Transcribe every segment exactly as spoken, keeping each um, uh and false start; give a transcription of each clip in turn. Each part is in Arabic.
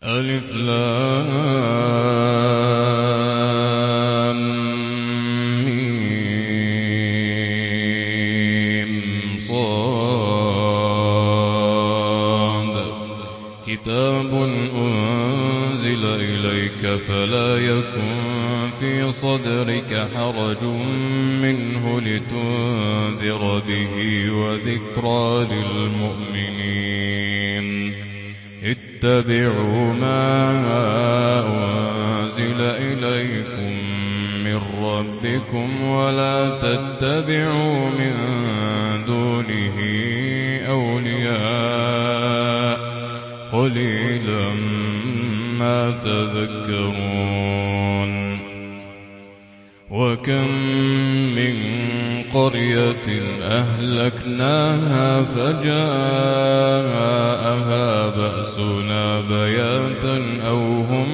ألف لام ميم صاد كتاب أنزل إليك فلا يكن في صدرك حرج منه لتنذر به وذكرى للمؤمنين اتبعوا ما أنزل إليكم من ربكم ولا تتبعوا من دونه أولياء قليلا ما تذكرون وكم من قرية أهلكناها فجاءها بأسنا بياتا أو هم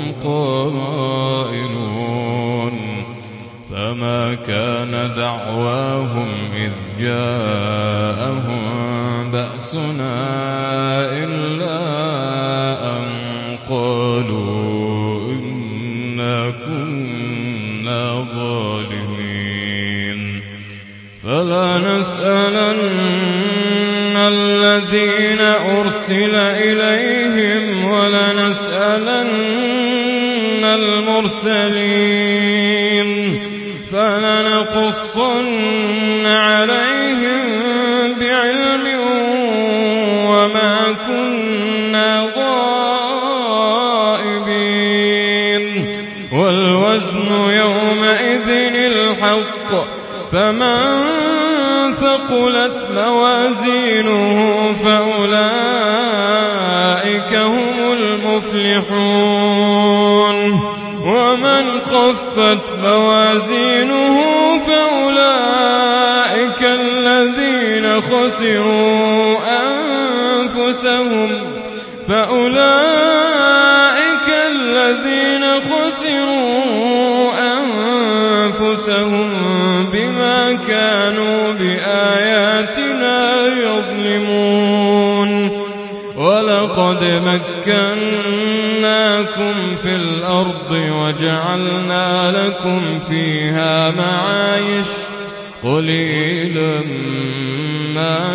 قائلون فما كان دعواهم إذ جاءهم بأسنا إلا أن قالوا إنا كنا ظالمين فلا نسألن الذين أرسل إليهم ولنسألن المرسلين فلنقصن عليهم بعلم وما كنا غائبين والوزن يومئذ الحق فمن ثقلت موازينه فأولئك هم المفلحون ومن خفت موازينه فأولئك الذين خسروا أنفسهم فأولئك الذين خسروا أنفسهم بما كانوا بآياتنا يظلمون ولقد مكناكم في الأرض وجعلنا لكم فيها معايش قليلا ما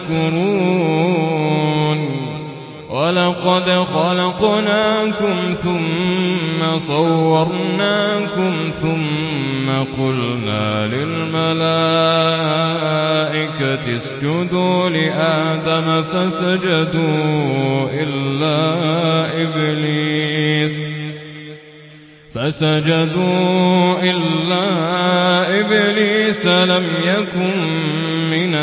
تشكرون ولقد خلقناكم ثم صورناكم ثم قلنا للملائكة اسجدوا لآدم فسجدوا إلا إبليس فسجدوا إلا إبليس لم يكن من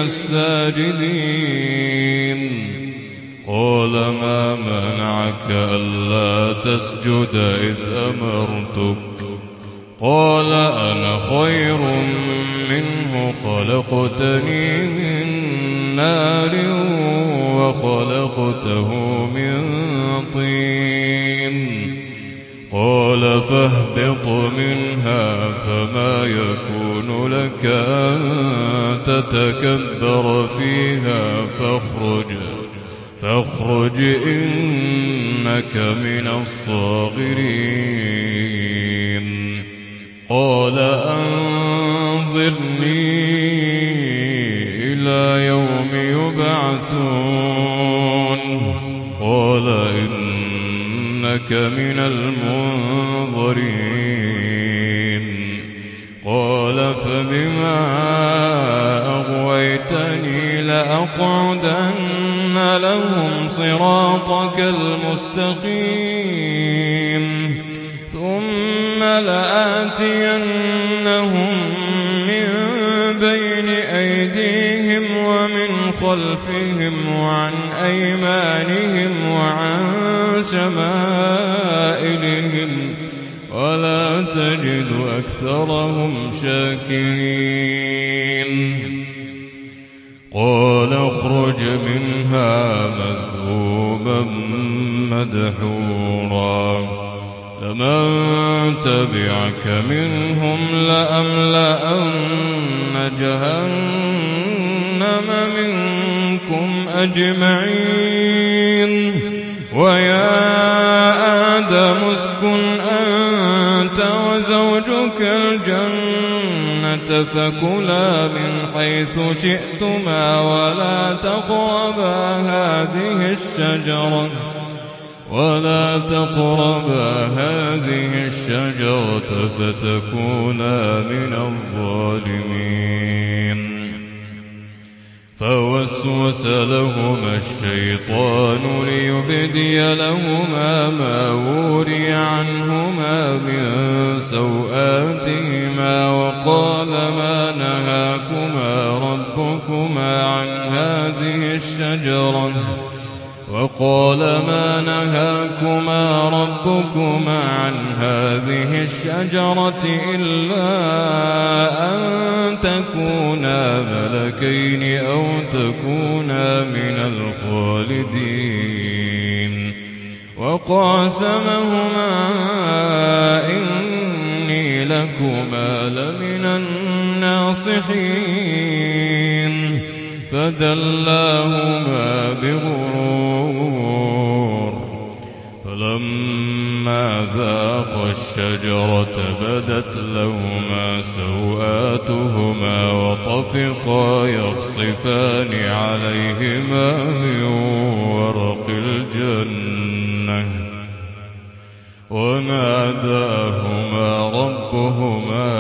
الساجدين قال ما منعك ألا تسجد إذ أمرتك قال أنا خير منه خلقتني من نار وخلقته من طين قال فاهبط منها فما يكون لك أن تتكبر فيها فاخرج فاخرج إنك من الصاغرين قال أنظرني إلى يوم يبعثون قال إنك من المنظرين قال فبما أغويتني لأقعدن لهم صراطك المستقيم ثم لآتينهم من بين أيديهم ومن خلفهم وعن أيمانهم وعن شمائلهم ولا تجد أكثرهم شاكرين قال اخرج منها مذءوما مدحورا لمن تبعك منهم لأملأن جهنم منكم أجمعين ويا أزواجك الجنة فكلا من حيث شئتما ولا تقربا هذه الشجرة ولا تقربا هذه الشجرة فتكونا من الظالمين. فوسوس لهما الشيطان ليبدي لهما ما وري عنهما من سوآتهما وقال ما نهاكما ربكما عن هذه الشجرة وقال ما نهاكما ربكما عن هذه الشجرة إلا أن تكونا ملكين أو تكونا من الخالدين. وقاسمهما إني لكما لمن الناصحين فدلاهما بغرور فلما ذاقا الشجرة بدت لهما سوآتهما وطفقا يخصفان عليهما من ورق الجنة وناداهما ربهما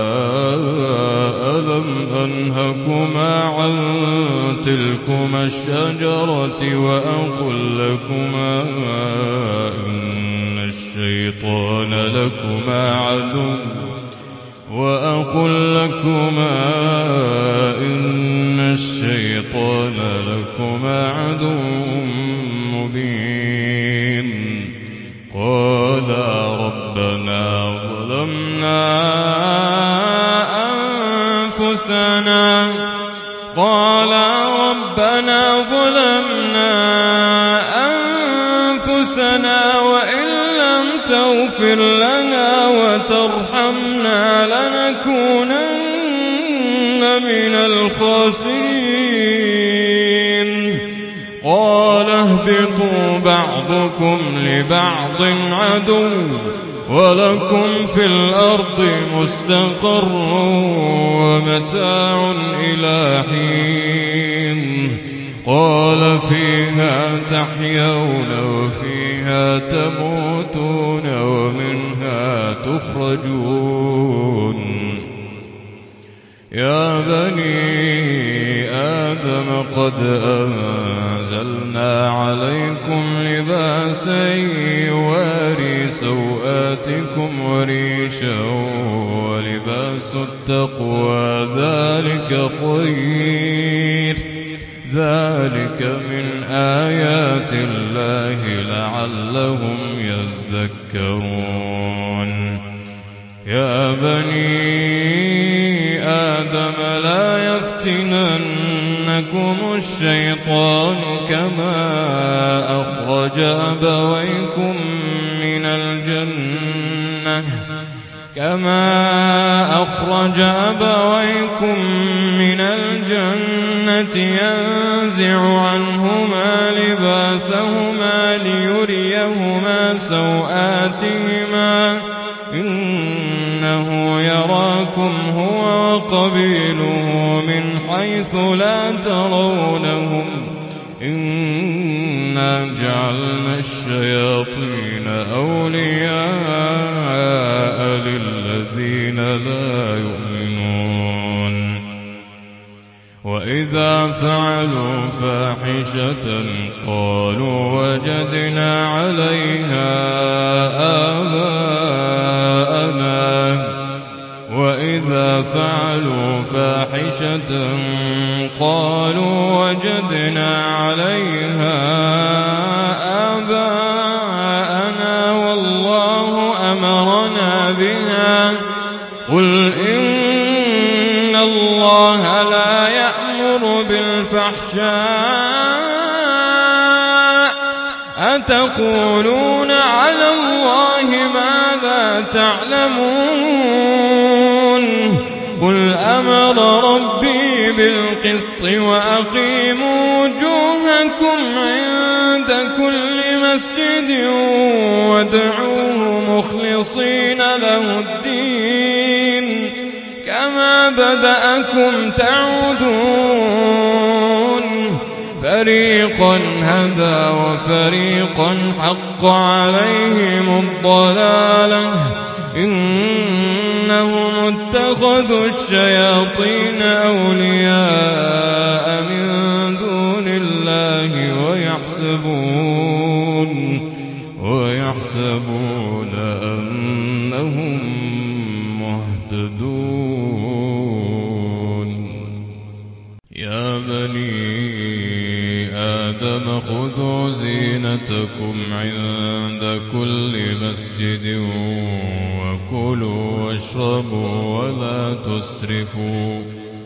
ألم أنهكما عن تلكما الشجرة وأقل لكما إن الشيطان لكما عدو وأقل لكما إن الشيطان لكما عدو مبين. قالا ربنا ظلمنا أنفسنا قالا ربنا ظلمنا أنفسنا وإن لم تغفر لنا وترحمنا لنكونن من الخاسرين. قال اهبطوا بعضكم لبعض عدو ولكم في الأرض مستقر ومتاع إلى حين. قال فيها تحيون وفيها تموتون ومنها تخرجون. يا بني آدم قد أنزلنا عليكم لباسا يواري سوآتكم وريشا ولباس التقوى ذلك خير ذلك من آيات الله لعلهم يذكرون. يا بني آدم لا يفتننكم الشيطان كما أخرج أبويكم من الجنة كما أخرج أبويكم من الجنة ينزع عنهما لباسهما ليريهما سوآتهما إنه يراكم هو وقبيله من حيث لا ترونهم إنا جعلنا الشياطين أولياء للذين لا يؤمنون. وإذا فعلوا فاحشة قالوا وجدنا عليها آباءنا وإذا فعلوا فاحشة قالوا وجدنا عليها آباءنا والله أمرنا بها. قل إن الله لا يأمر بالفحشاء أتقولون على الله ما لا تعلمون. قل أمر ربي بالقسط وأقيموا وجوهكم عند كل مسجد وادعوه مخلصين له الدين كما بدأكم تعودون فريقا هدى وفريقا حق عليهم الضلالة إنهم اتخذوا الشياطين أولياء من دون الله ويحسبون ويحسبون أنهم مهتدون يا بني آدم خذوا زينتكم عند كل مسجد وكلوا واشربوا ولا تسرفوا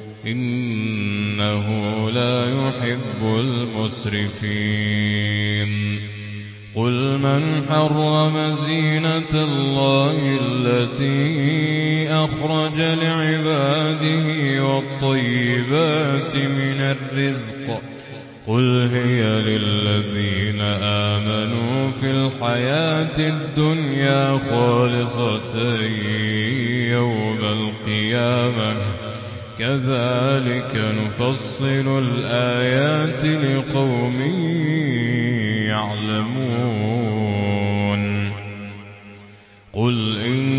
إنه لا يحب المسرفين قل من حرم زينة الله التي أخرج لعباده والطيبات من الرزق قل هي للذين آمنوا في الحياة الدنيا خالصة يوم القيامة كذلك نفصل الآيات لقوم يعلمون قل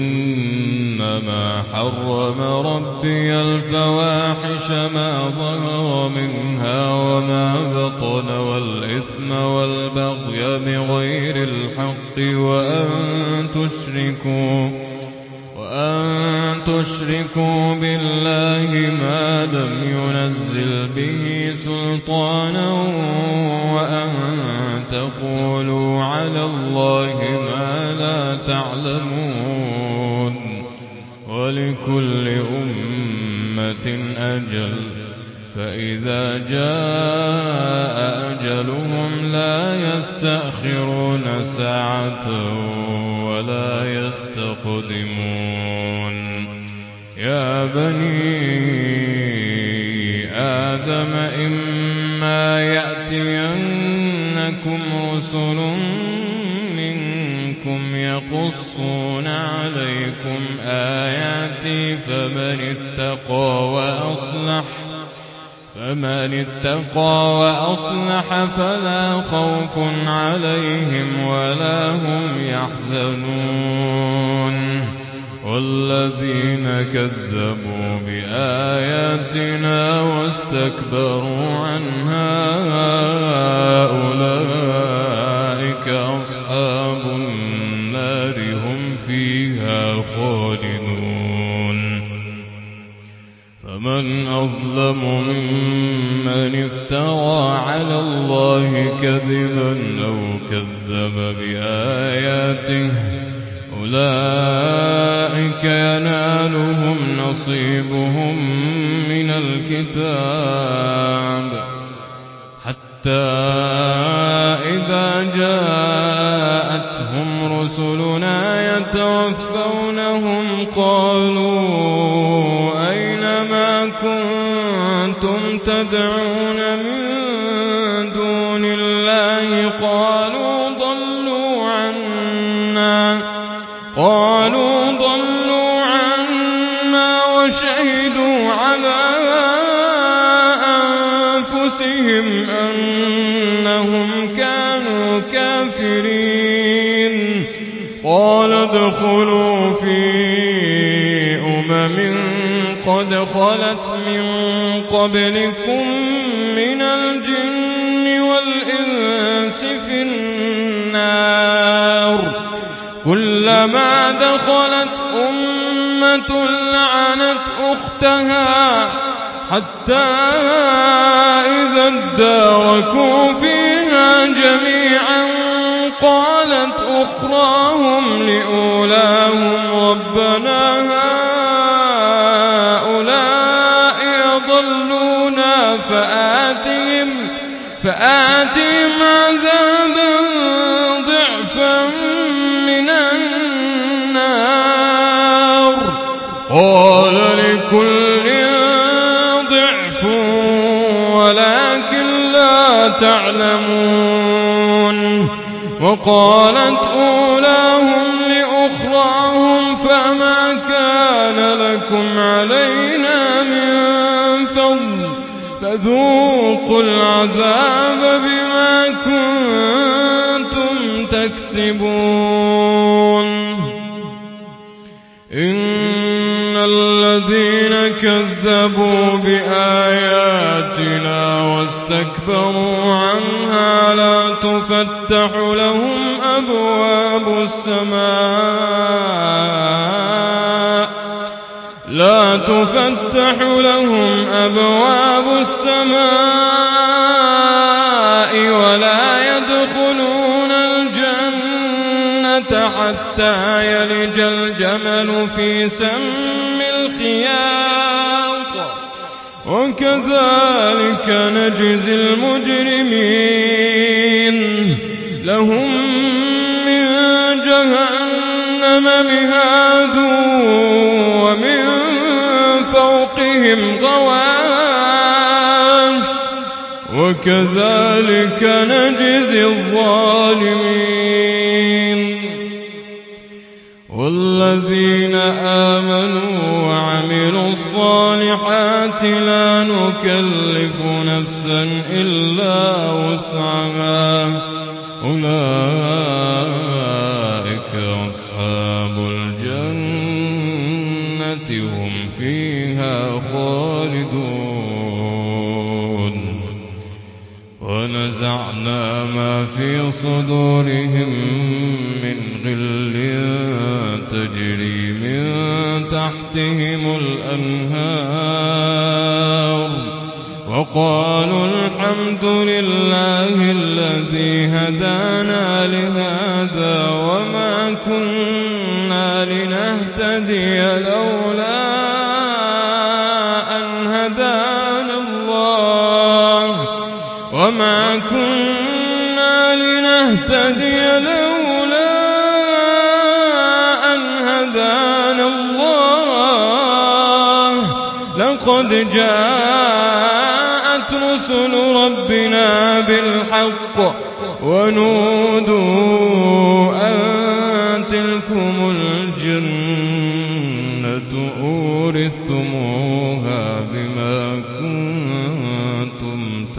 إنما حرم ربي الفواحش ما ظهر منها وما بطن والإثم والبغي بغير الحق وأن تشركوا وأن تشركوا بالله ما لم ينزل به سلطانا وأن تقولوا على الله ما لا تعلمون ولكل أمة أجل فإذا جاء أجلهم لا يستأخرون ساعة ولا يستقدمون يا بني آدم إما يأتينكم رسل منكم يقصون عليكم آياتي فمن اتقى وأصلح فمن اتقى وأصلح فلا خوف عليهم ولا هم يحزنون والذين كذبوا بآياتنا واستكبروا عنها أولئك أصحاب النار هم فيها خالدون فمن أظلم ممن افترى على الله كذبا أو كذب بآياته أولئك ينالهم نصيبهم من الكتاب حتى إذا جاءتهم رسلنا يتوفونهم قالوا أين ما كنتم تدعون من دون الله قالوا ضلوا عنا قالوا ضلوا عنا وشهدوا على أنفسهم أنهم كانوا كافرين قال ادخلوا في أمم قد خلت من قبلكم من الجن والإنس في النار كلما دخلت أمة لعنت أختها حتى إذا اداركوا فيها جميعا قالت أخراهم لأولاهم ربنا هؤلاء أضلونا فآتهم فآتهم عذابا ضعفا من النار قال لكل ضعف ولكن لا تعلمون وقالت أولاهم لأخراهم فذوقوا العذاب بما كنتم تكسبون إن الذين كذبوا بآياتنا واستكبروا عنها لا تفتح لهم أبواب السماء لا تفتح لهم أبواب السماء ولا يدخلون الجنة حتى يلج الجمل في سم الخياط وكذلك نجزي المجرمين لهم من جهنم مهاد ومن فوقهم غواش وكذلك نجزي الظالمين والذين آمنوا وعملوا الصالحات لا نكلف نفسا إلا وسعها أولئك أصحاب الجنة هم فيها خالدون ونزعنا ما في صدورهم من غل تجري من تحتهم الأنهار وقالوا الحمد لله الذي هدانا لهذا وما كنا لنهتدي لولا أن هدانا الله وما كنا لنهتدي لولا أن هدانا الله لقد جاءت رسل ربنا بالحق ونودوا أن تلكم الجنة أورثتموها بما كنتم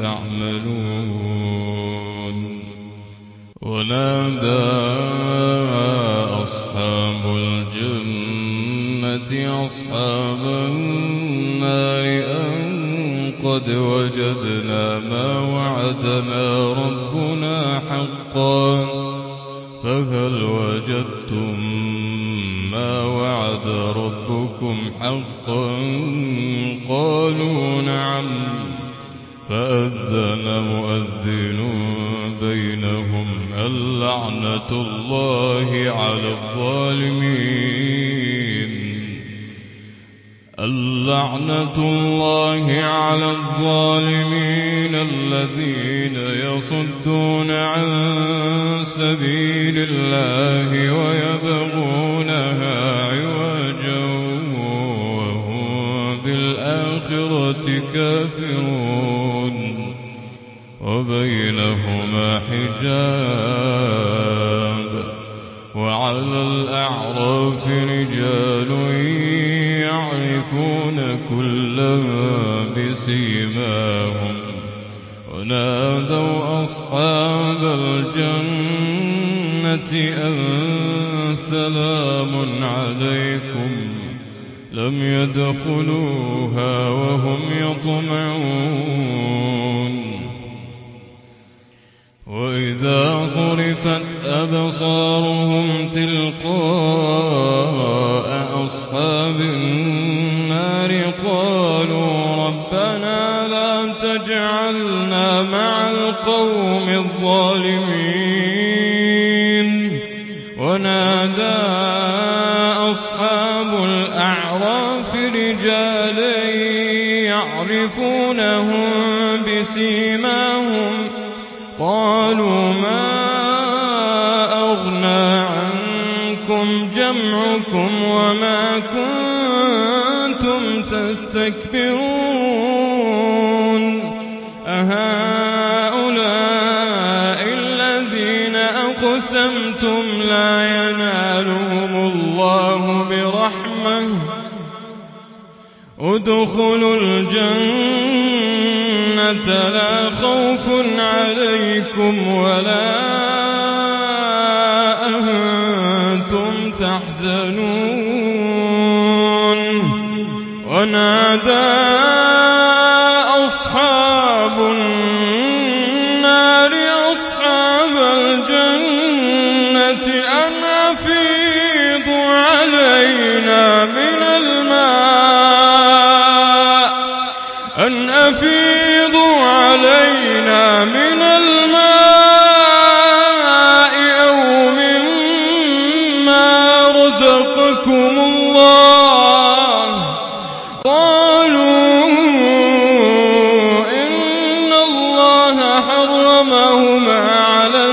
تعملون ونادى أصحاب الجنة أصحاب النار أن قد وجدنا ما وعدنا ربنا حقا فهل وجدتم ما وعد ربكم حقا قالوا نعم فأذن مؤذن بينهم اللعنة الله على الظالمين اللعنة الله على الظالمين الذين يصدون عن سبيل الله ويبغونها عوجا وهم بالآخرة كافرون وبينهما حجاب وعلى الأعراف رجال يعرفون كلا بسيماهم ونادوا أصحاب الجنة أن سلام عليكم لم يدخلوها وهم يطمعون وإذا صرفت أبصارهم تلقاء أصحاب النار قالوا ربنا لا تجعلنا مع القوم الظالمين ونادى أصحاب الأعراف رجالا يعرفونهم بسيماهم قالوا ما أغنى عنكم جمعكم وما كنتم تستكبرون أهؤلاء الذين أقسمتم لا ينالهم الله برحمة ادخلوا الجنة لا خوف عليكم ولا أنتم تحزنون ونادى أصحاب النار أصحاب الجنة أن أفيضوا علينا من الماء أن أفيضوا علينا من الماء أو مما رزقكم الله قالوا إن الله حرمهما على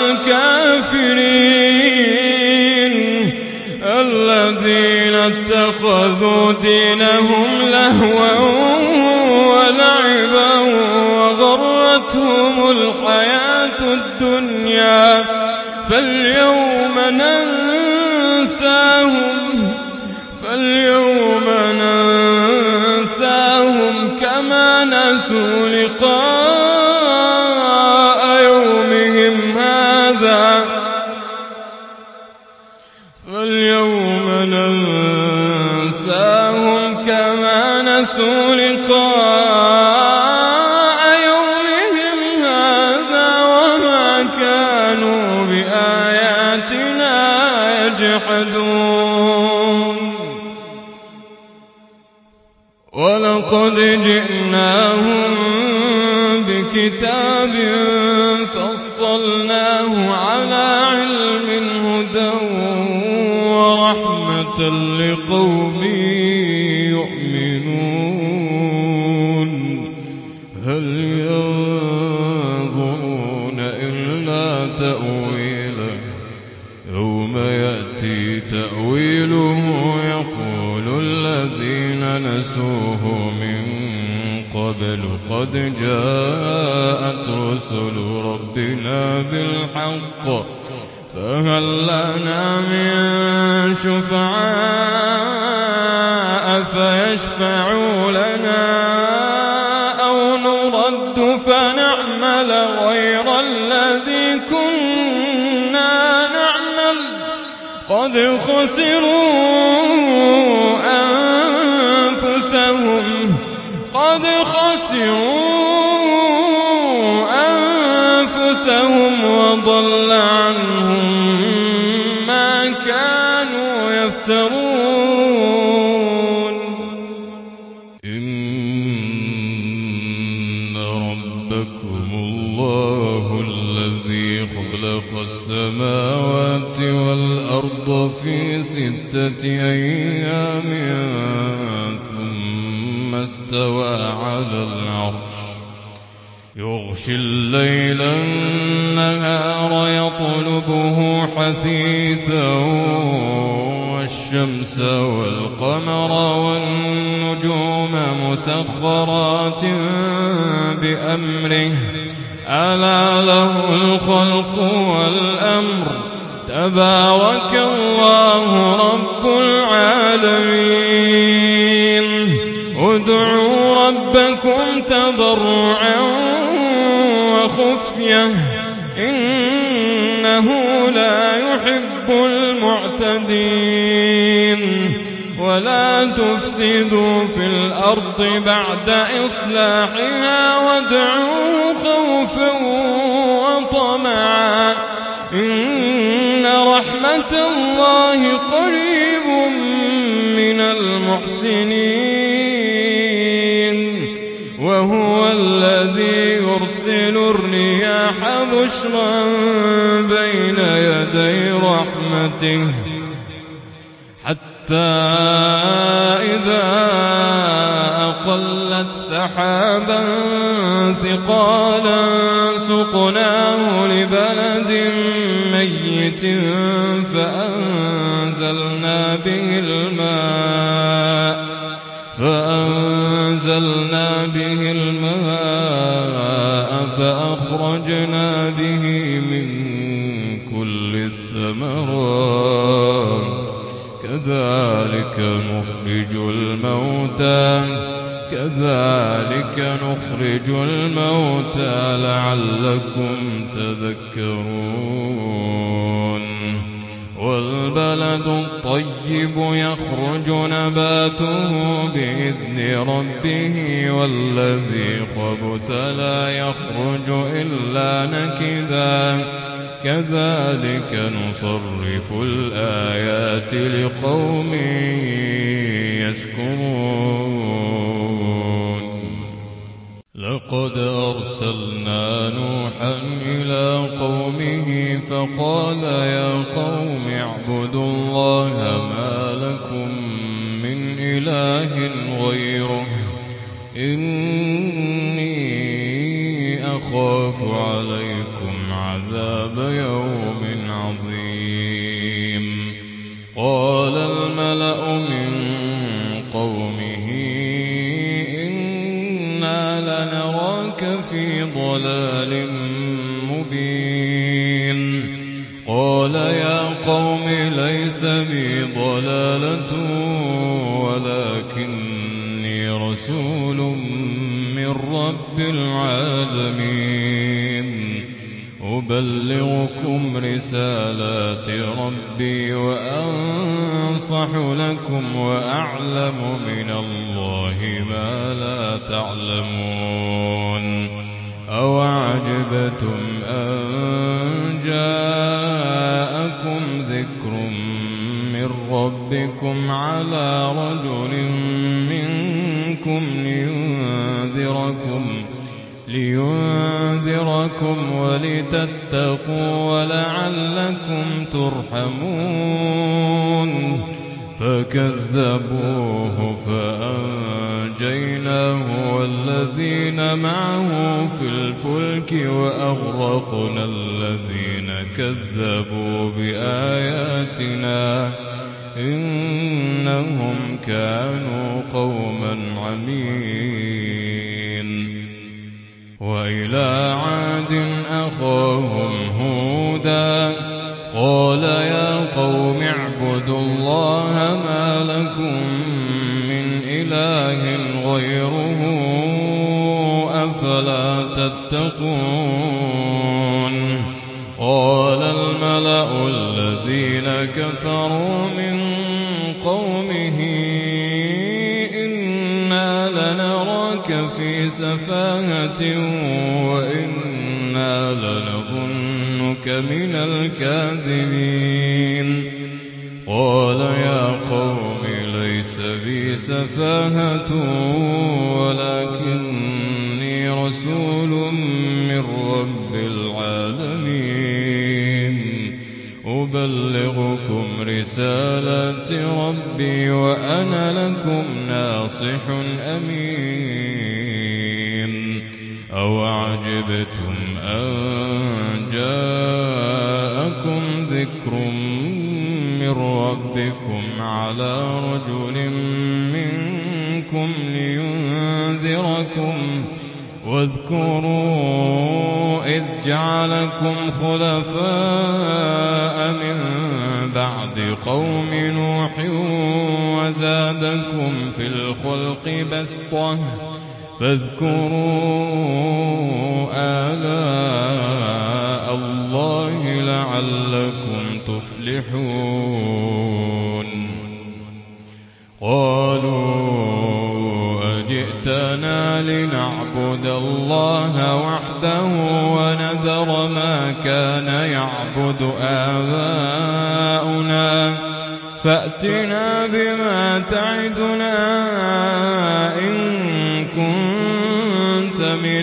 الكافرين الذين اتخذوا دينهم لهوا ولعبا وغرتهم الحياة الدنيا فاليوم ننساهم فاليوم ننساهم كما نسوا لقاء يومهم هذا فاليوم ننساهم كما نسوا لقاء يومهم هذا وما كانوا بآياتنا يجحدون ولقد جئناهم بكتاب فصلناه على علم هدى ورحمة لقوم يؤمنون هل ينظرون إلا تأويله يوم يأتي تأويله يقول الذين نسوه من قبل قد جاءت رسل ربنا بالحق فهل لنا من شفعاء فيشفعوا لنا أو نرد فنعمل غير الذي كنا نعمل قد خسروا أنفسهم قد خسروا أنفسهم وضل عنهم ما كانوا يفترون إن ربكم الله الذي خلق السماوات والأرض في ستة أيام ثم استوى على العرش يغشي الليل النهار يطلبه حثيثا والشمس والقمر والنجوم مسخرات بأمره ألا له الخلق والأمر تبارك الله رب العالمين ادعوا ربكم تضرعا وخفية إنه لا يحب المعتدين ولا تفسدوا في الأرض بعد إصلاحها وادعوه خوفا وطمعا إن رحمة الله قريب من المحسنين وهو الذي يرسل الرياح بشرا بين يدي رحمته حتى إذا أقلت سحابا ثقالا سقناه لبلد ميت فأنزلنا به الماء فأنزلنا به الماء فأخرجنا به من كل الثمرات كذلك نخرج الموتى كذلك نخرج الموتى لعلكم تذكرون والبلد الطيب يخرج نباته بإذن ربه والذي خبث لا يخرج إلا نكدا كذلك نصرف الآيات لقوم يشكرون لقد أرسلنا نوحا إلى قومه فقال يا قوم اعبدوا الله ما لكم من إله غيره إني أخاف عليكم عذاب يوم عظيم قال الملأ من قومه إنا لنراك في ضلال مبين قال يا قوم ليس بي ضلالة ولكني رسول من رب العالمين أبلغكم رسالات ربي وأنصح لكم وأعلم من الله ما لا تعلمون أوعجبتم أن جاءكم ذكر من ربكم على رجل منكم لينذركم لينذركم ولتتقوا ولعلكم ترحمون فكذبوه فأنجيناه والذين معه في الفلك وأغرقنا الذين كذبوا بآياتنا إنهم كانوا قوما عمين وإلى عاد أخاهم هودا قال يا قوم اعبدوا الله ما لكم من إله غيره أفلا تتقون قال الملأ الذين كفروا من قومه إنا لنراك في سفاهة وإنا لنظنك من الكاذبين قال يا قوم ليس بي سفاهة ولكني رسول من رب العالمين أبلغكم رسالات ربي وأنا لكم ناصح أمين أوعجبتم أن جاءكم ذكر من ربكم على رجل منكم لينذركم واذكروا إذ جعلكم خلفاء من بعد قوم نوح وزادكم في الخلق بسطة فاذكروا آلاء الله لعلكم تفلحون قالوا أجئتنا لنعبد الله وحده ونذر ما كان يعبد آباؤنا فأتنا بما تعدنا إن كنت من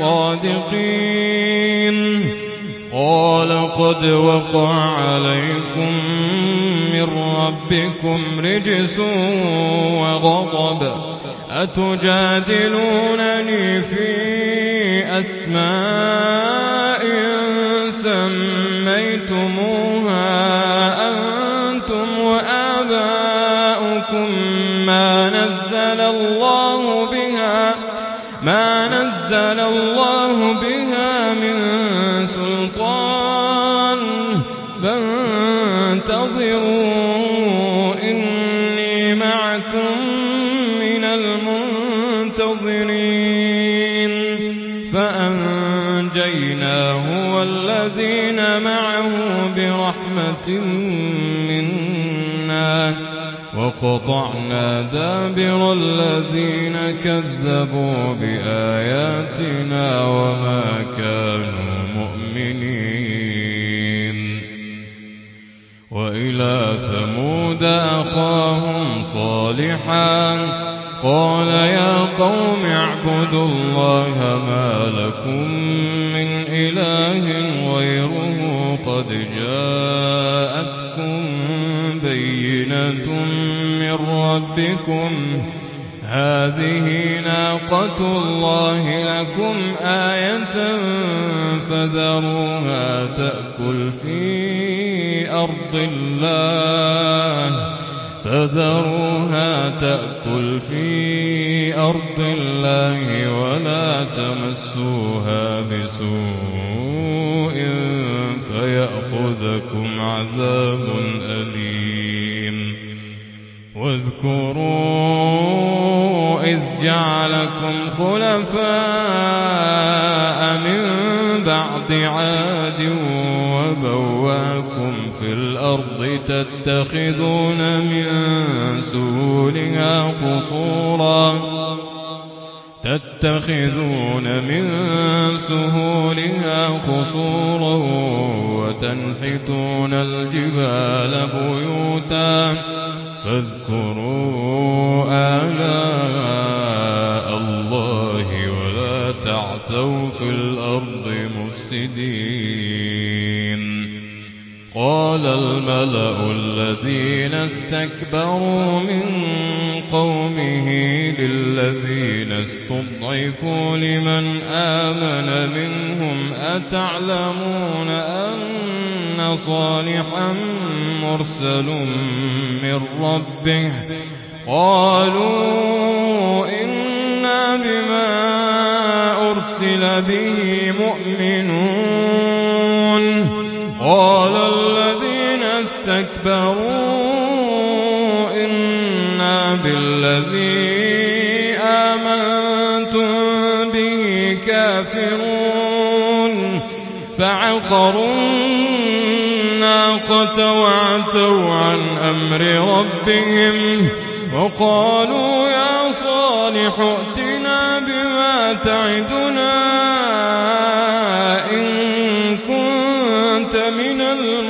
الصادقين قال قد وقع عليكم من ربكم رجس وغضب أتجادلونني في أسماء سميتموها أنتم وآباؤكم ما نزل الله بها ما نزل الله بها من سلطان فانتظروا إني معكم من المنتظرين والذين معه برحمة منا وقطعنا دابر الذين كذبوا بآياتنا وما كانوا مؤمنين. وإلى ثمود أخاهم صالحا قال يا قوم اعبدوا الله ما لكم من إله غيره قد جاءتكم بينة من ربكم هذه ناقة الله لكم آية فذروها تأكل في أرض الله فذروها تأكل في أرض الله ولا تمسوها بسوء فيأخذكم عذاب أليم. واذكروا إذ جعلكم خلفاء من بعد عاد وبواكم في الأرض تتخذون من سهولها قصورا تتخذون من سهولها قصورا وتنحتون الجبال بيوتا فاذكروا آلاء الله ولا تعثوا في الأرض مفسدين. قال الملأ الذين استكبروا من قومه للذين استضعفوا لمن آمن منهم أتعلمون أن صالحا مرسل من ربه قالوا إنا بما أرسل به مؤمنون. قال الذين استكبروا إنا بالذي آمنتم به كافرون فعقروا الناقة وعتوا عن أمر ربهم وقالوا يا صالح ائتنا بما تعدنا إن كنت من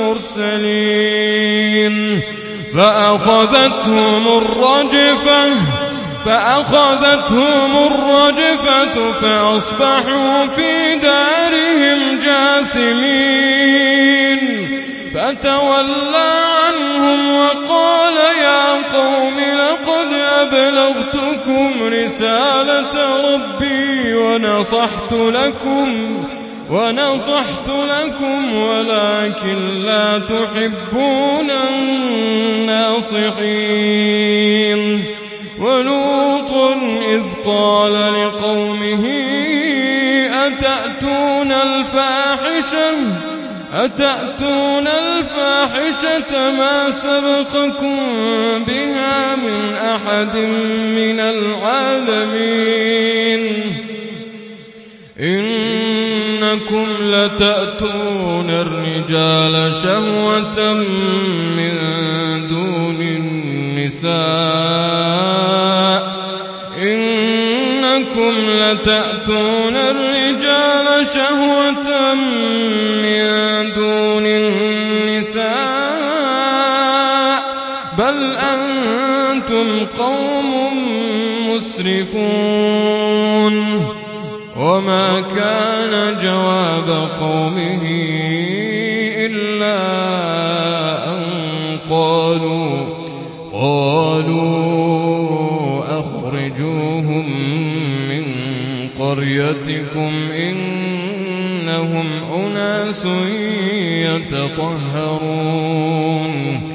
المرسلين. فأخذتهم الرجفة فأخذتهم الرجفة فأصبحوا في دارهم جاثمين. فتولى عنهم وقال يا قوم لقد أبلغتكم رسالة ربي ونصحت لكم ونصحت لكم ولكن لا تحبون الناصحين. ولوط إذ قال لقومه أتأتون الفاحشة أتأتون الفاحشة ما سبقكم بها من أحد من العالمين. إنكم لتأتون الرجال شهوة من دون النساء إنكم لتأتون الرجال شهوة من دون النساء بل أنتم قوم مسرفون. وما كان جواب قومه إلا أن قالوا قالوا أخرجوهم من قريتكم إنهم أناس يتطهرون.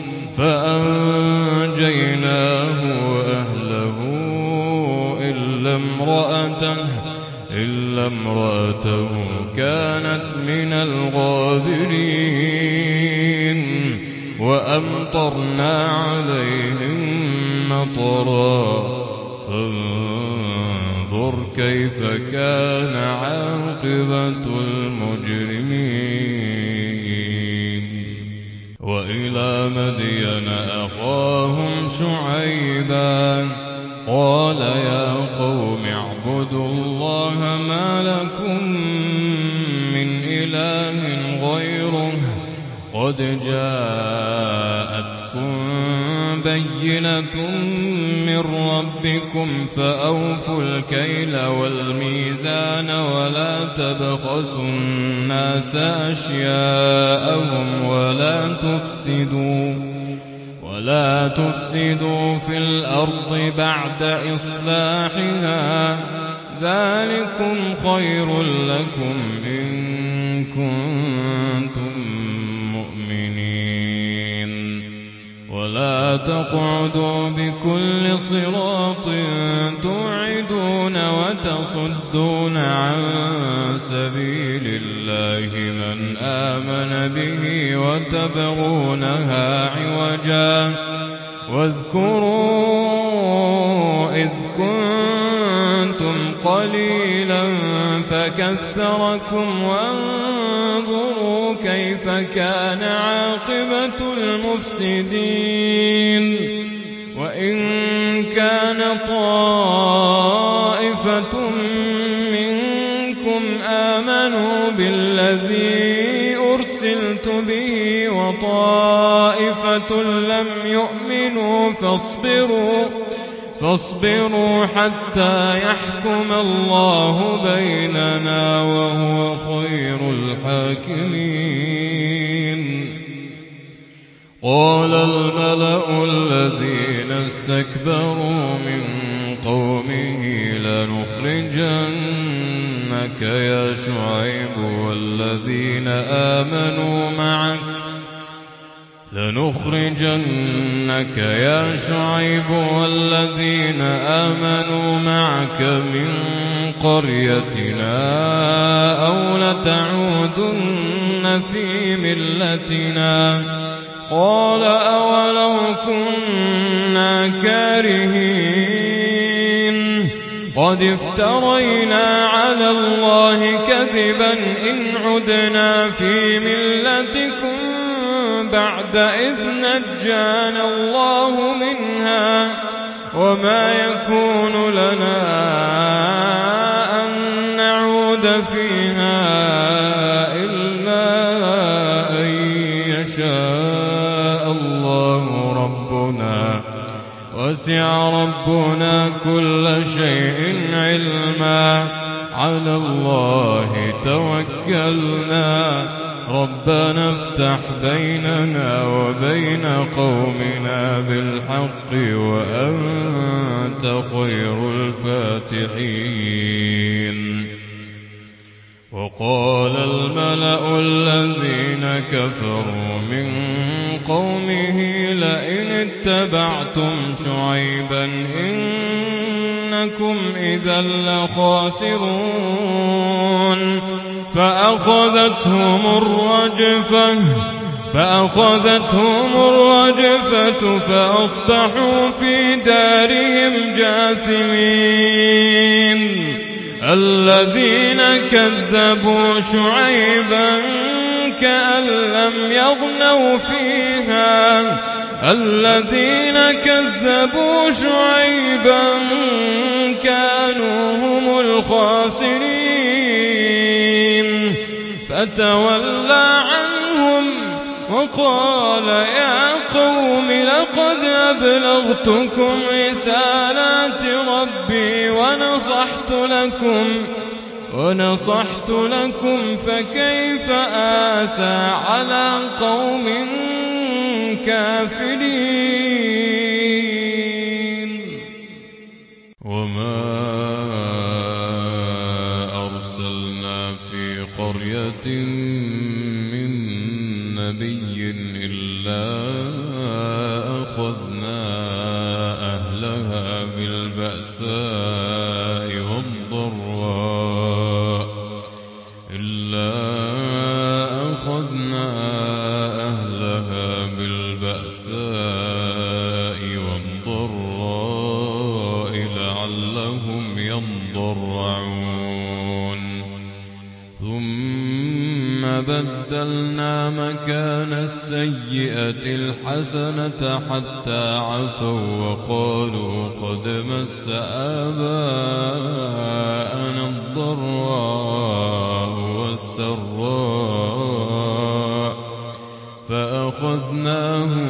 فأنجيناه وأهله إلا امرأته إلا امرأته كانت من الغابرين. وأمطرنا عليهم مطرا فانظر كيف كان عاقبة المجرمين. وإلى مدين أخاهم شعيبا قال يا قوم اعبدوا الله ما لكم من إله غيره قد جاءتكم بينة من ربكم فأوفوا الكيل والميزان ولا تبخسوا الناس أشياءهم ولا تفسدوا ولا تفسدوا في الأرض بعد إصلاحها ذلكم خير لكم إن كنتم مؤمنين ولا تقعدوا بكل صراط توعدون وتصدون عن سبيل الله من آمن به وتبغونها عوجا واذكروا إذ كنتم قليلا فكثركم وانظروا كيف كان عاقبة المفسدين وإن كان طائفة منكم آمنوا بالذي أرسلت به وطائفة لم يؤمنوا فاصبروا فاصبروا حتى يحكم الله بيننا وهو خير الحاكمين قال الملأ الذين استكبروا من قومه لنخرجنك يا شعيب والذين آمنوا معك لنخرجنك يا شعيب والذين آمنوا معك من قريتنا أو لتعودن في ملتنا قال أولو كنا كارهين قد افترينا على الله كذبا إن عدنا في ملتكم بعد إذ نجانا الله منها وما يكون لنا أن نعود فيها إلا أن يشاء الله ربنا وسع ربنا كل شيء علما على الله توكلنا ربنا افتح بيننا وبين قومنا بالحق وأنت خير الفاتحين وقال الملأ الذين كفروا من قومه لئن اتبعتم شعيبا إنكم إذا لخاسرون فأخذتهم الرجفة فأخذتهم الرجفة فأصبحوا في دارهم جاثمين الذين كذبوا شعيبا كأن لم يغنوا فيها الذين كذبوا شعيبا كانوا هم الخاسرين فتولى عنهم وقال يا قوم لقد أبلغتكم رسالات ربي ونصحت لكم ونصحت لكم فكيف آسى على قوم كافرين وما أرسلنا في قرية من نبي إلا أخذنا أهلها بالبأساء والضراء إلا أخذنا أهلها بالبأساء بدلنا مكان السيئة الحسنة حتى عفوا وقالوا قد مس آباءنا الضراء والسراء فأخذناهم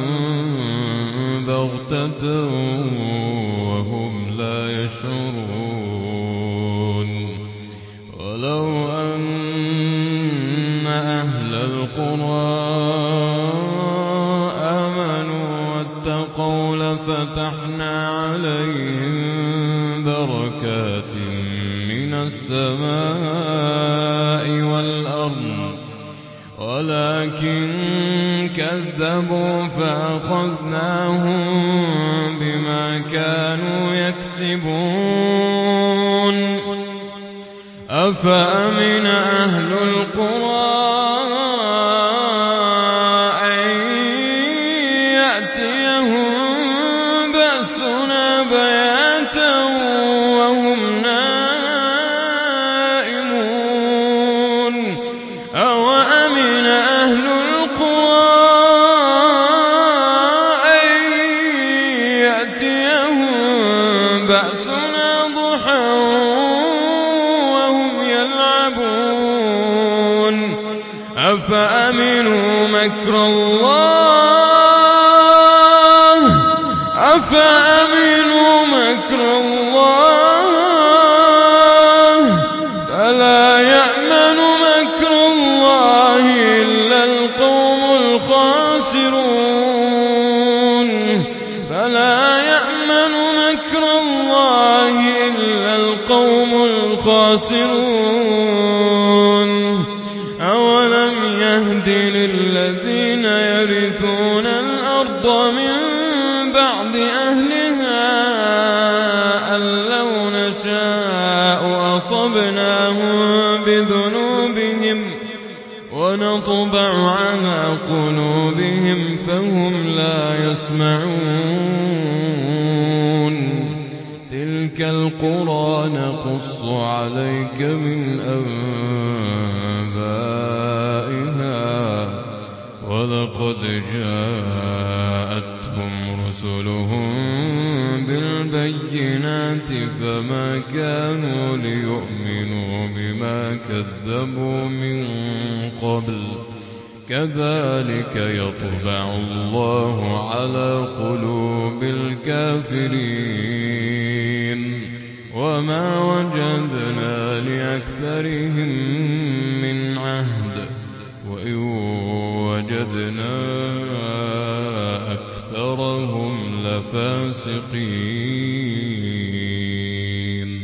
بغتة وهم لا يشعرون ولو أن أهل القرى آمنوا واتقوا لفتحنا عليهم بركات من السماء والأرض ولكن كذبوا فأخذناهم بما كانوا يكسبون أفأمن أهل القرى أن يأتيهم بأسنا بياتا وهم نائمون أوأمن أهل القرى أن يأتيهم بأسنا ضحى وهم يلعبون أفأمنوا مكر الله أفأمنوا مكر الله فلا يأمن مكر الله إلا القوم الخاسرون فلا يأمن مكر الله إلا القوم الخاسرون أولم يهد للذين يرثون الأرض من بعد أهلها أن لو نشاء أصبناهم بذنوبهم ونطبع على قلوبهم فهم لا يسمعون تلك القرى نقص عليك من أنبائها ولقد جاءتهم رسلهم بالبينات فما كانوا ليؤمنوا بما كذبوا من قبل كذلك يطبع الله على قلوب الكافرين وما وجدنا لأكثرهم من عهد وإن وجدنا أكثرهم لفاسقين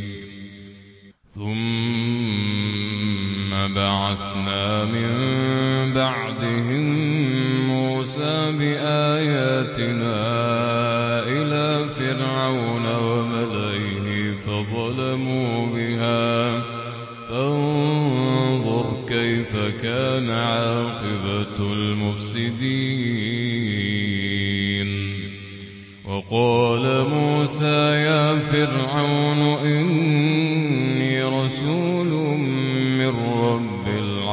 ثم بعثنا من بعدهم موسى بآياتنا إلى فرعون وملئه فظلموا بها فانظر كيف كان عاقبة المفسدين وقال موسى يا فرعون إني رسول من رب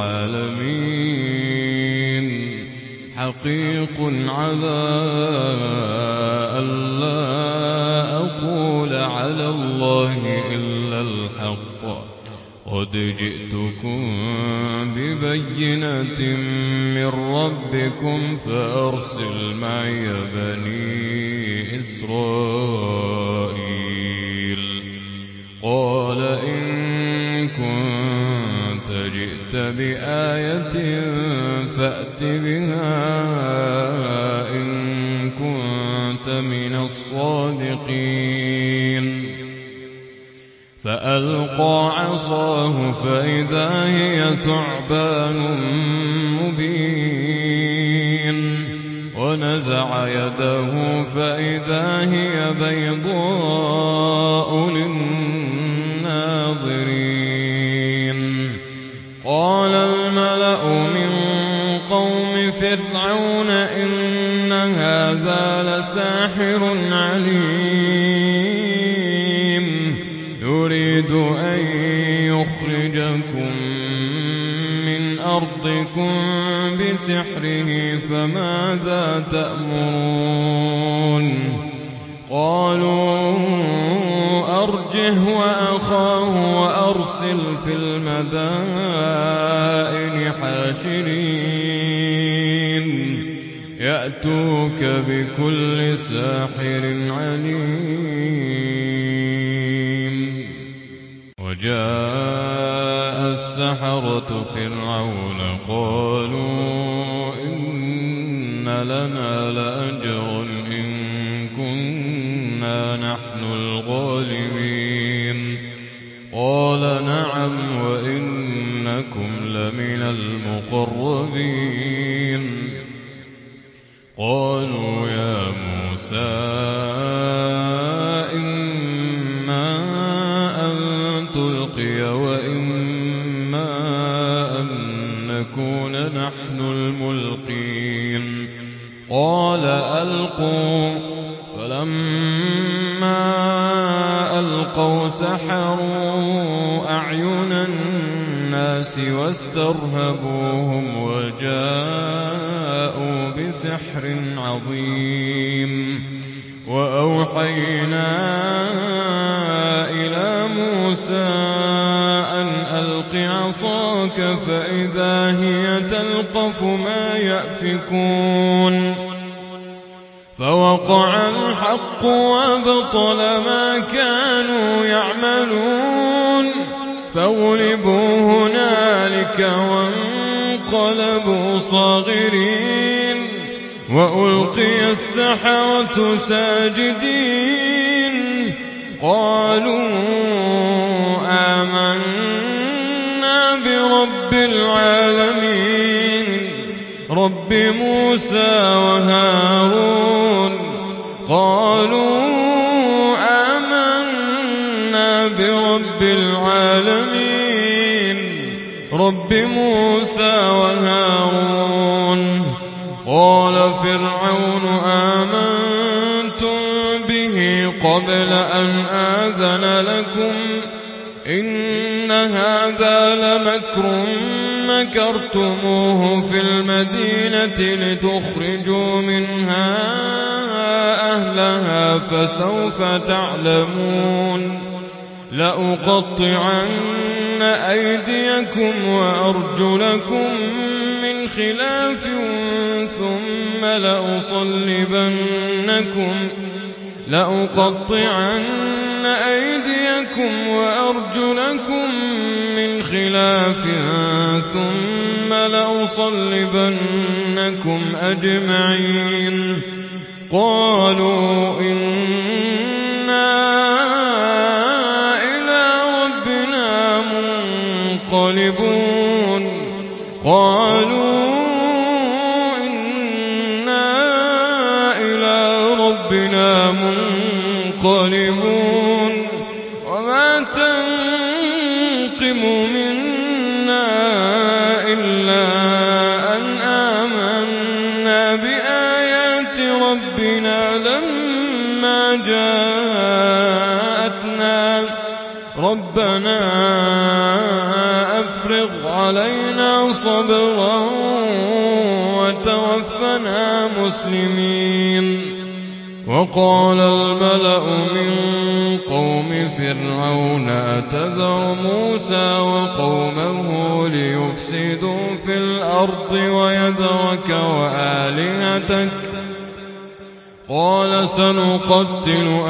العالمين حقيق على ألا أقول على الله إلا الحق قد جئتكم ببينة من ربكم فأرسل معي بني إسرائيل قال إن كنت جئت بآية فأت بها إن كنت من الصادقين فألقى عصاه فإذا هي ثعبان مبين ونزع يده فإذا هي بيضاء للناظرين قال الملأ من قوم فرعون إن هذا لساحر عليم يريد أن يخرجكم من أرضكم ربكم بسحره فماذا تأمرون قالوا أرجه وأخاه وأرسل في المدائن حاشرين يأتوك بكل ساحر عليم وجاء السحرة فرعون قالوا إن لنا لأجرا إن كنا نحن الغالبين قال نعم وإنكم لمن المقربين قالوا يا موسى إما أن تلقي وإما أن نكون نحن الملقين قال ألقوا فلما ألقوا سحروا أعين الناس واسترهبوهم وجاءوا بسحر عظيم وأوحينا إلى موسى أن ألق عصاك فإذا هي تلقف ما يأفكون فوقع الحق وابطل ما كانوا يعملون فغلبوا هنالك وانقلبوا صاغرين وألقي السحرة ساجدين قالوا آمنا برب العالمين رب موسى وهارون قالوا آمنا برب العالمين رب موسى وهارون قال فرعون آمنتم به قبل أن آذن لكم إن هذا لمكر مكرتموه في المدينة لتخرجوا منها أهلها فسوف تعلمون لأقطعن أيديكم وأرجلكم من خلاف ثم لأصلبنكم لأقطعن أيديكم وأرجلكم من خلاف ثم لأصلبنكم أجمعين قالوا إنا إلى ربنا منقلبون قالوا إنا إلى ربنا منقلبون وما تنقم منا إلا أن آمنا بآيات ربنا لما جاءتنا ربنا أفرغ علينا صبرا وتوفنا مسلمين وقال الملأ من قوم فرعون أتذر موسى وقومه ليفسدوا في الأرض ويذرك وآلهتك قال سنقتل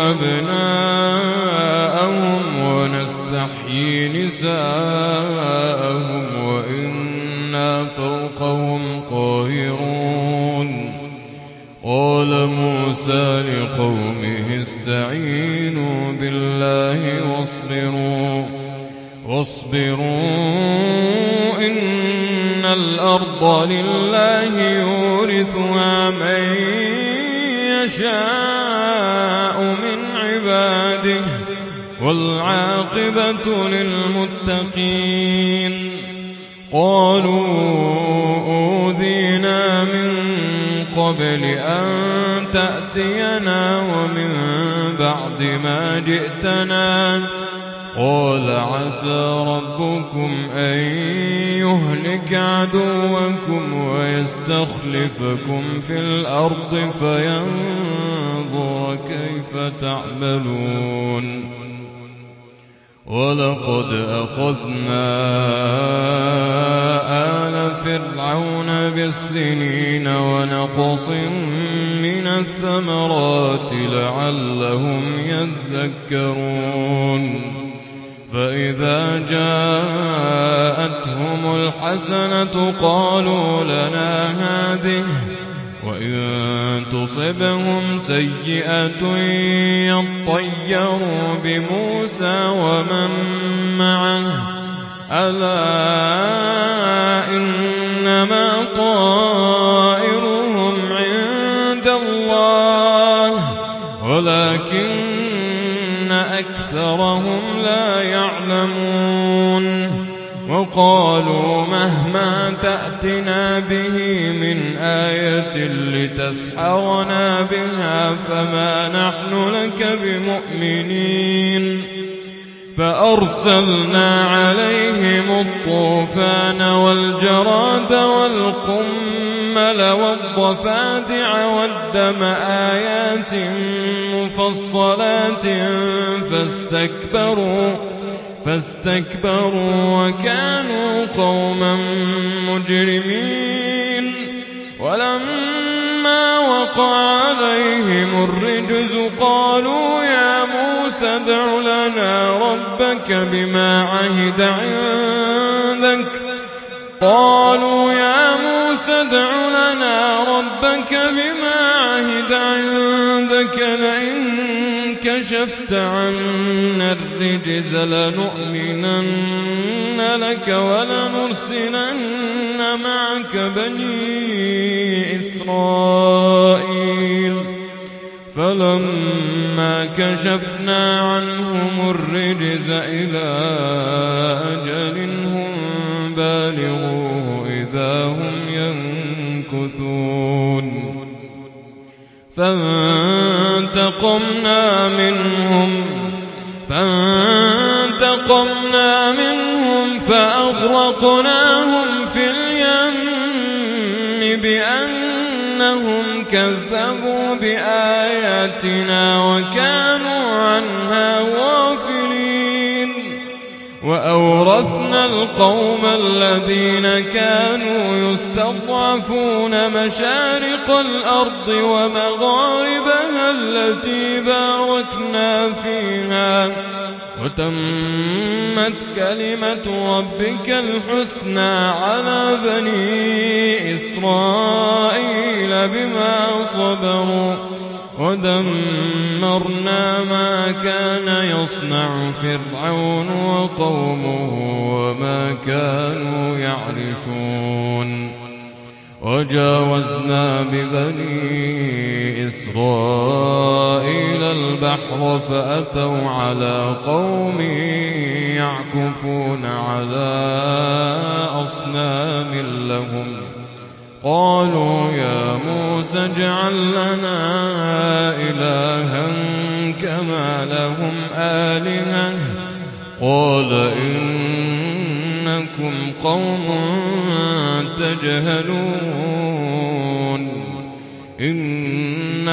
أبناءهم ونستحيي نساءهم وإنا فوقهم قاهرون قال موسى لقومه استعينوا بالله واصبروا واصبروا إن الأرض لله يورثها من يشاء من عباده والعاقبة للمتقين قالوا أوذينا من قبل أن تأتينا ومن بعد ما جئتنا قال عسى ربكم أن يهلك عدوكم ويستخلفكم في الأرض فينظر كيف تعملون ولقد أخذنا آل فرعون بالسنين ونقص من الثمرات لعلهم يذكرون فإذا جاءتهم الحسنة قالوا لنا هذه وإن تصبهم سيئة يطيروا بموسى ومن معه ألا إنما طائرهم عند الله ولكن أكثرهم لا يعلمون وقالوا مهما تأتنا به من آية لتسحرنا بها فما نحن لك بمؤمنين فأرسلنا عليهم الطوفان والجراد والقمل والضفادع والدم آيات مفصلات فاستكبروا فاستكبروا وكانوا قوما مجرمين ولما وقع عليهم الرجز قالوا يا موسى ادع لنا ربك بما عهد عندك قالوا يا موسى ادع لنا ربك بما عهد عندك لئن كشفت عنا الرجز لنؤمنن لك ولنرسلن معك بني إسرائيل فلما كشفنا عنهم الرجز إلى أجل هم بالغوه إذا هم ينكثون فانتقمنا منهم فانتقمنا منهم فأغرقناهم في اليم بأنهم كذبوا بآياتنا وكانوا عنها غافلين وأورثنا القوم الذين كانوا يستضعفون مشارق الأرض ومغاربها التي باركنا فيها وتمت كلمة ربك الحسنى على بني إسرائيل بما صبروا ودمرنا ما كان يصنع فرعون وقومه وما كانوا يعرشون وجاوزنا ببني إسرائيل البحر فأتوا على قوم يعكفون على أصنام لهم قالوا يا موسى اجعل لنا إلها كما لهم آلهة قال إنكم قوم تجهلون إن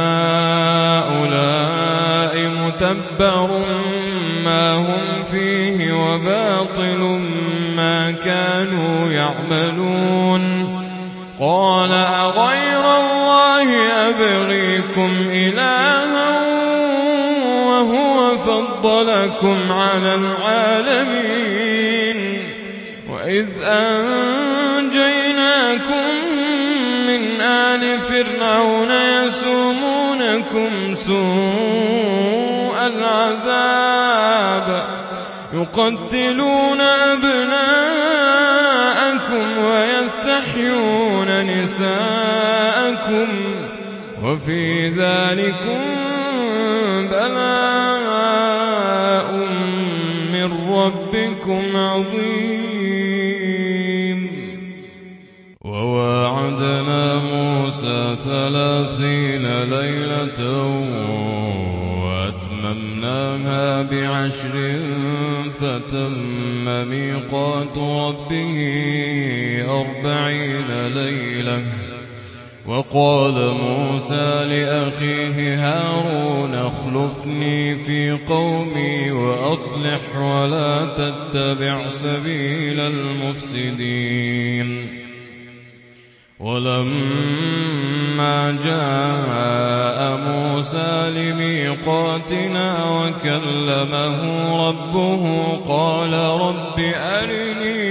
هؤلاء متبر ما هم فيه وباطل ما كانوا يعملون قال أغير الله أبغيكم إلها وهو فضلكم على العالمين وإذ أنجيناكم من آل فرعون يسومونكم سوء العذاب يقتلون أبناءكم ويستحيون نساءكم وفي ذلكم بلاء من ربكم عظيم وواعدنا موسى ثلاثين ليلة وأتممناها بعشر فتم ميقات ربه أربعين ليلة. وقال موسى لأخيه هارون اخلفني في قومي وأصلح ولا تتبع سبيل المفسدين. ولما جاء موسى لميقاتنا وكلمه ربه قال رب أرني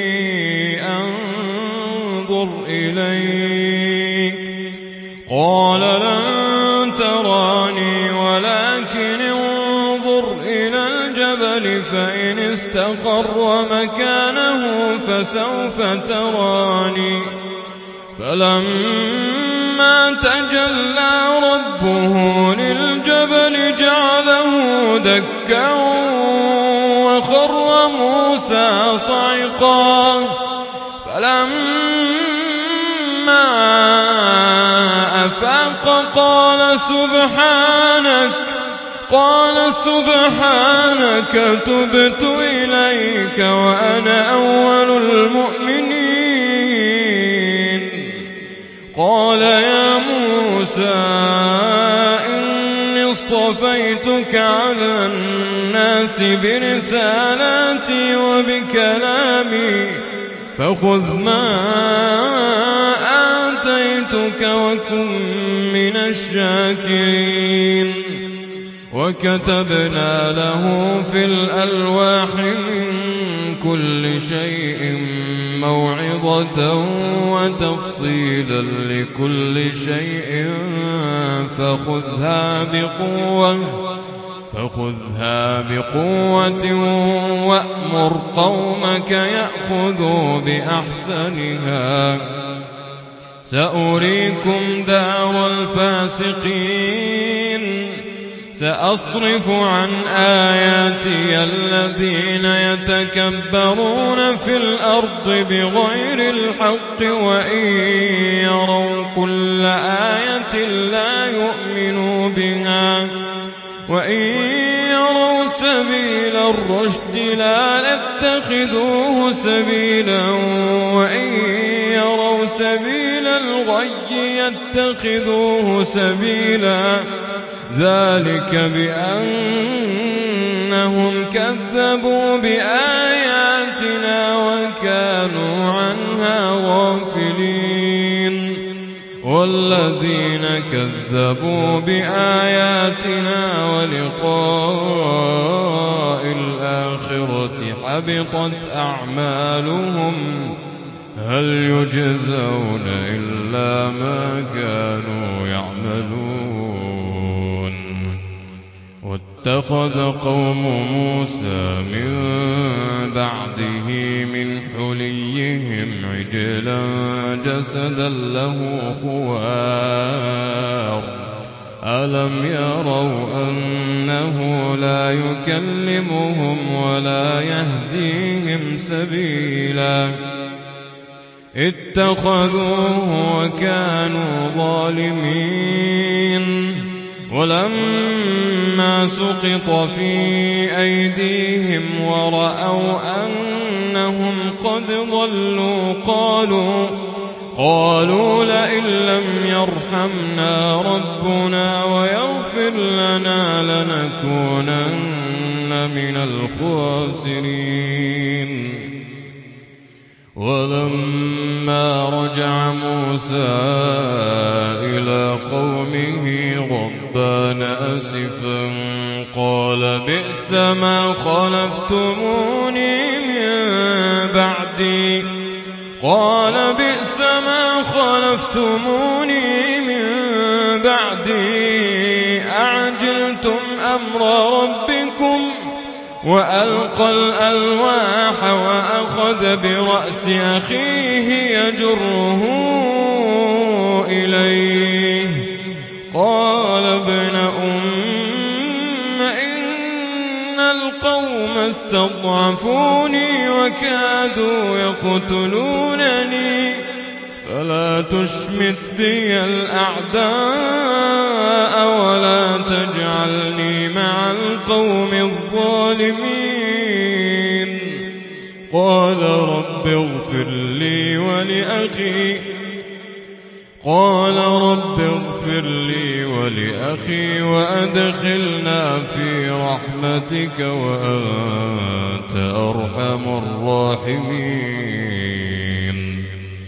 أنظر إليك. قال لن تراني ولكن انظر إلى الجبل فإن استقر مكانه فسوف تراني. فلما تجلى ربه للجبل جعله دكا وخر موسى صعقا. فلما أفاق قال سبحانك قال سبحانك تبت إليك وأنا أول المؤمنين. قال يا موسى إني اصطفيتك على الناس برسالاتي وبكلامي فخذ ما آتيتك وكن من الشاكرين. وكتبنا له في الألواح من كل شيء موعظة وتفصيلا لكل شيء فخذها بقوة فخذها بقوة وأمر قومك يأخذوا بأحسنها سأريكم دار الفاسقين. سأصرف عن آياتي الذين يتكبرون في الأرض بغير الحق وإن يروا كل آية لا يؤمنوا بها وإن يروا سبيل الرشد لا يتخذوه سبيلا وإن يروا سبيل الغي يتخذوه سبيلا. ذلك بأنهم كذبوا بآياتنا وكانوا عنها غافلين. والذين كذبوا بآياتنا ولقاء الآخرة حبطت أعمالهم هل يجزون إلا ما كانوا يعملون. واتخذ قوم موسى من بعده من حليهم عجلا جسدا له خوار ألم يروا أنه لا يكلمهم ولا يهديهم سبيلا. اتخذوه وكانوا ظالمين. ولما سقط في أيديهم ورأوا أنهم قد ضلوا قالوا قالوا لئن لم يرحمنا ربنا ويغفر لنا لنكونن من الخاسرين. ولما رجع موسى إلى قومه غضبان أسفا قال بئس ما خلفتموني من بعدي قال بئس ما خلفتموني من بعدي أعجلتم أمر ربكم. وألقى الألواح وأخذ برأس أخيه يجره إليه قال ابن أم إن القوم استضعفوني وكادوا يقتلونني فلا تشمت بي الأعداء ولا تجعلني مع القوم الظالمين. رب اغفر لي ولأخي قال رب اغفر لي ولأخي وأدخلنا في رحمتك وأنت أرحم الراحمين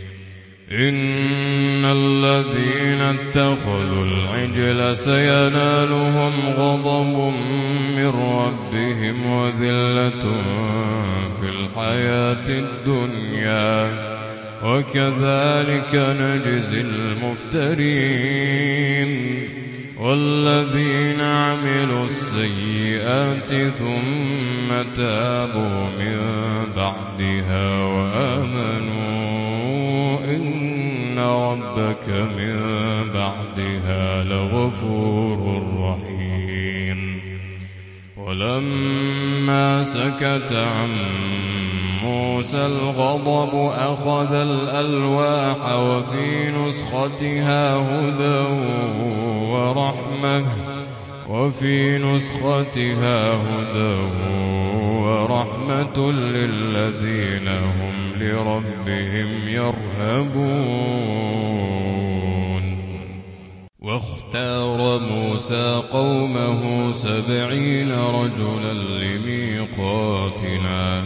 إن الذين اتخذوا العجل سينالهم غضب من ربهم وذلة في الحياة الدنيا وكذلك نجزي المفترين والذين عملوا السيئات ثم تابوا من بعدها وآمنوا إن ربك من بعدها لغفور رحيم ولما سكت عن موسى الغضب أخذ الألواح وفي نسختها هدى ورحمة وفي نسختها هدى ورحمة للذين هم لربهم يرهبون واختار موسى قومه سبعين رجلا لميقاتنا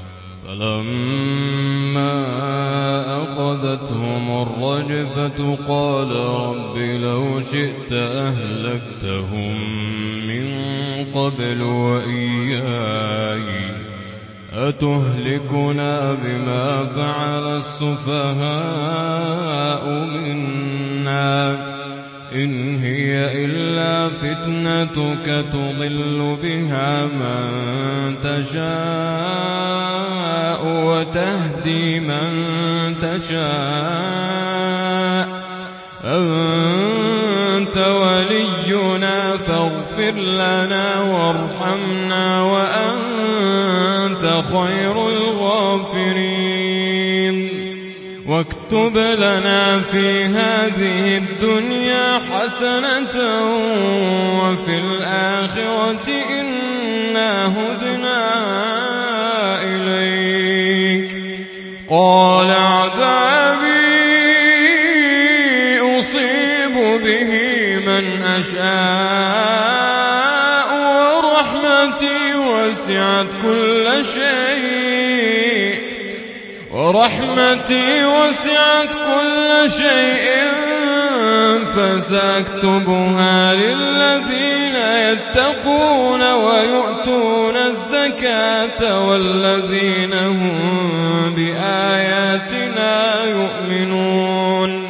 فلما أخذتهم الرجفة قال رب لو شئت أهلكتهم من قبل وإياي أتهلكنا بما فعل السفهاء منا إن هي إلا فتنتك تضل بها من تشاء وتهدي من تشاء أنت ولينا فاغفر لنا وارحمنا وأنت خير الغافرين واكتب لنا في هذه الدنيا حسنة وفي الآخرة إنا هدنا إليك قال عذابي أصيب به من أشاء ورحمتي وسعت كل شيء ورحمتي وسعت كل شيء فسأكتبها للذين يتقون ويؤتون الزكاة والذين هم بآياتنا يؤمنون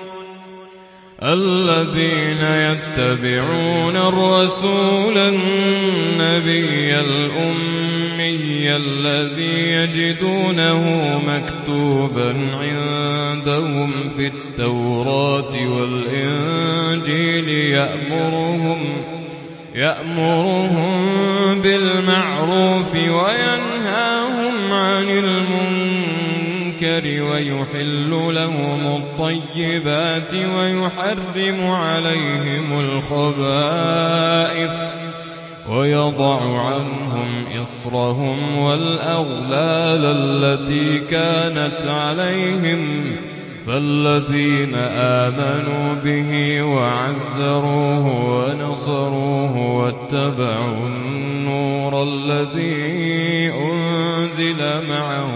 الذين يتبعون الرسول النبي الأمي الذي يجدونه مكتوبا عندهم في التوراة والإنجيل يأمرهم يأمرهم بالمعروف وينهاهم عن المنكر ويحل لهم الطيبات ويحرم عليهم الخبائث ويضع عنهم إصرهم والأغلال التي كانت عليهم فالذين آمنوا به وعزروه ونصروه واتبعوا النور الذي أنزل معه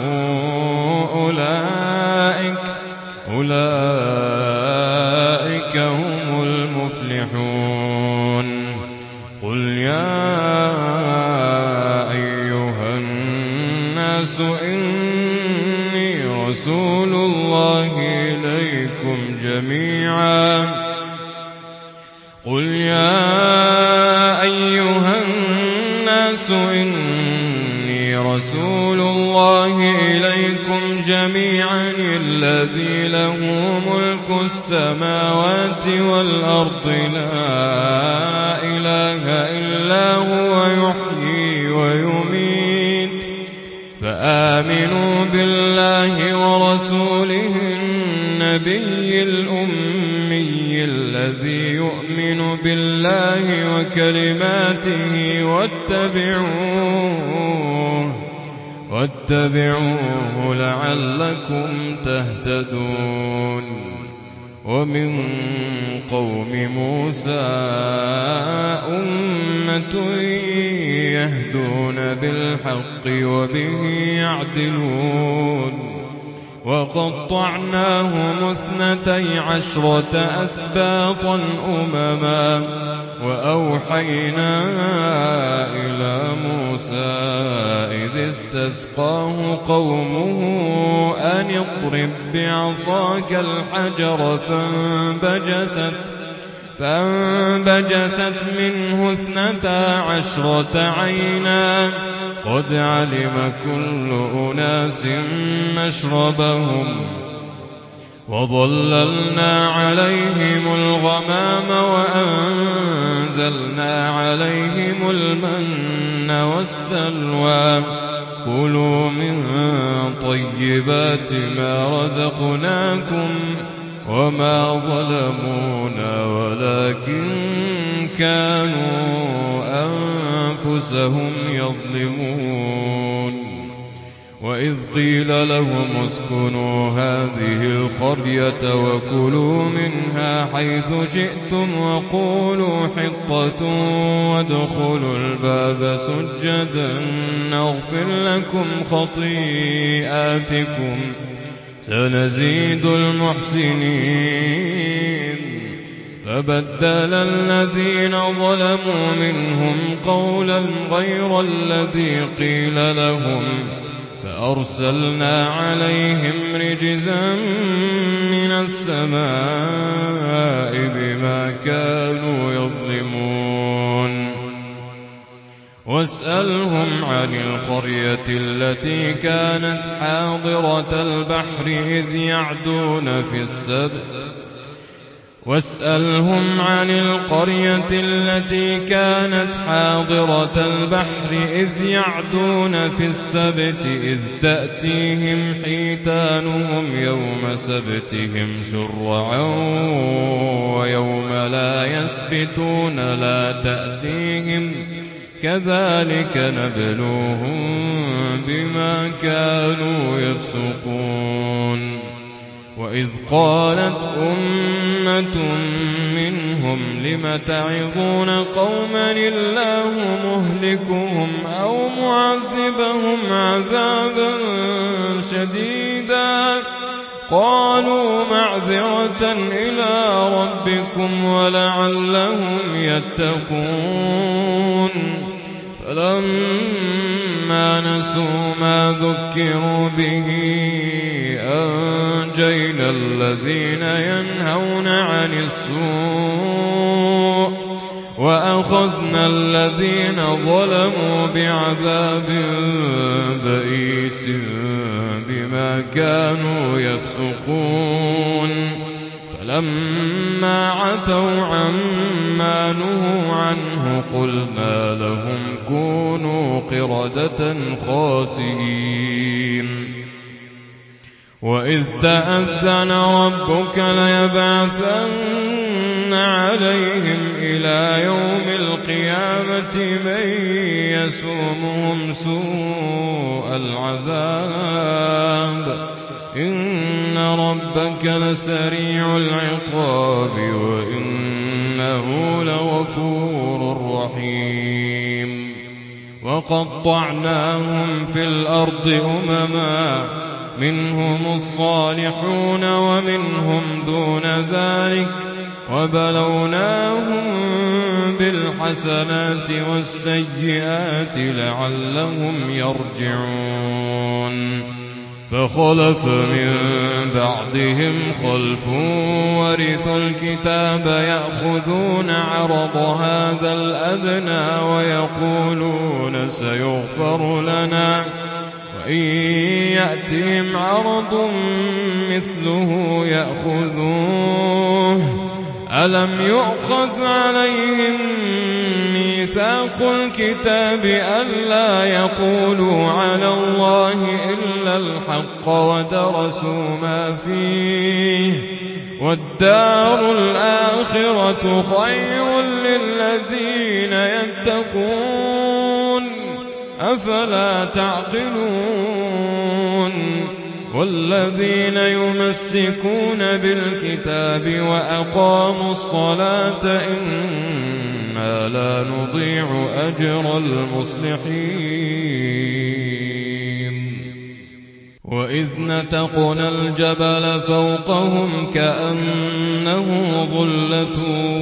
أولئك أولئك هم المفلحون قل يا أيها الناس إني رسول الله إليكم جميعا قل يا أيها الناس إني رسول الله إليكم جميعا الذي له ملك السماوات والأرض لا إله إلا هو يحيي ويميت فآمنوا بالله ورسوله النبي الأمي الذي يؤمن بالله وكلماته واتبعوه واتبعوه لعلكم تهتدون ومن قوم موسى أمة يهدون بالحق وبه يعدلون وقطعناهم اثنتي عشرة أسباطا أمما وأوحينا إلى موسى إذ استسقاه قومه أن اضرب بعصاك الحجر فانبجست فانبجست منه اثنتا عشرة عينا قد علم كل أناس مشربهم وظللنا عليهم الغمام وأنزلنا عليهم المن والسلوى كلوا من طيبات ما رزقناكم وما ظلمونا ولكن كانوا أنفسهم يظلمون وإذ قيل لهم اسكنوا هذه القرية وكلوا منها حيث شئتم وقولوا حطة وادخلوا الباب سجدا نغفر لكم خطيئاتكم سنزيد المحسنين فبدل الذين ظلموا منهم قولا غير الذي قيل لهم فأرسلنا عليهم رجزا من السماء بما كانوا يظلمون واسألهم عن القرية التي كانت حاضرة البحر إذ يعدون في السبت واسألهم عن القرية التي كانت حاضرة البحر إذ يعدون في السبت إذ تأتيهم حيتانهم يوم سبتهم شرعا ويوم لا يسبتون لا تأتيهم كذلك نبلوهم بما كانوا يفسقون وإذ قالت أمة منهم لم تعظون قوما الله مهلكهم أو معذبهم عذابا شديدا قالوا معذرة إلى ربكم ولعلهم يتقون فلما نسوا ما ذكروا به أنجينا الذين ينهون عن السوء وأخذنا الذين ظلموا بعذاب بئيس بما كانوا يفسقون فلما عتوا عما نهوا عنه قلنا لهم كونوا قردة خاسئين وإذ تأذن ربك ليبعثن عليهم إلى يوم القيامة من يسومهم سوء العذاب إن ربك لسريع العقاب وإنه لغفور رحيم وقطعناهم في الأرض أمما منهم الصالحون ومنهم دون ذلك وبلوناهم بالحسنات والسيئات لعلهم يرجعون فخلف من بعدهم خلف ورثوا الكتاب يأخذون عرض هذا الأدنى ويقولون سيغفر لنا وإن يأتهم عرض مثله يأخذوه ألم يؤخذ عليهم ميثاق الكتاب ألا يقولوا على الله إلا الحق ودرسوا ما فيه والدار الآخرة خير للذين يتقون أفلا تعقلون والذين يمسكون بالكتاب وأقاموا الصلاة إنا لا نضيع أجر المصلحين وإذ نتقنا الجبل فوقهم كأنه ظلة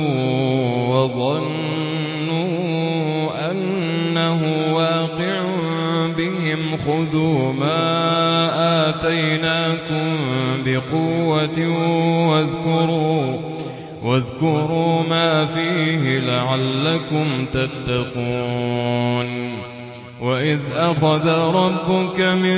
وظنوا أنه واقع بهم خذوا ما آتيناكم بقوة واذكروا واذكروا ما فيه لعلكم تتقون وإذ أخذ ربك من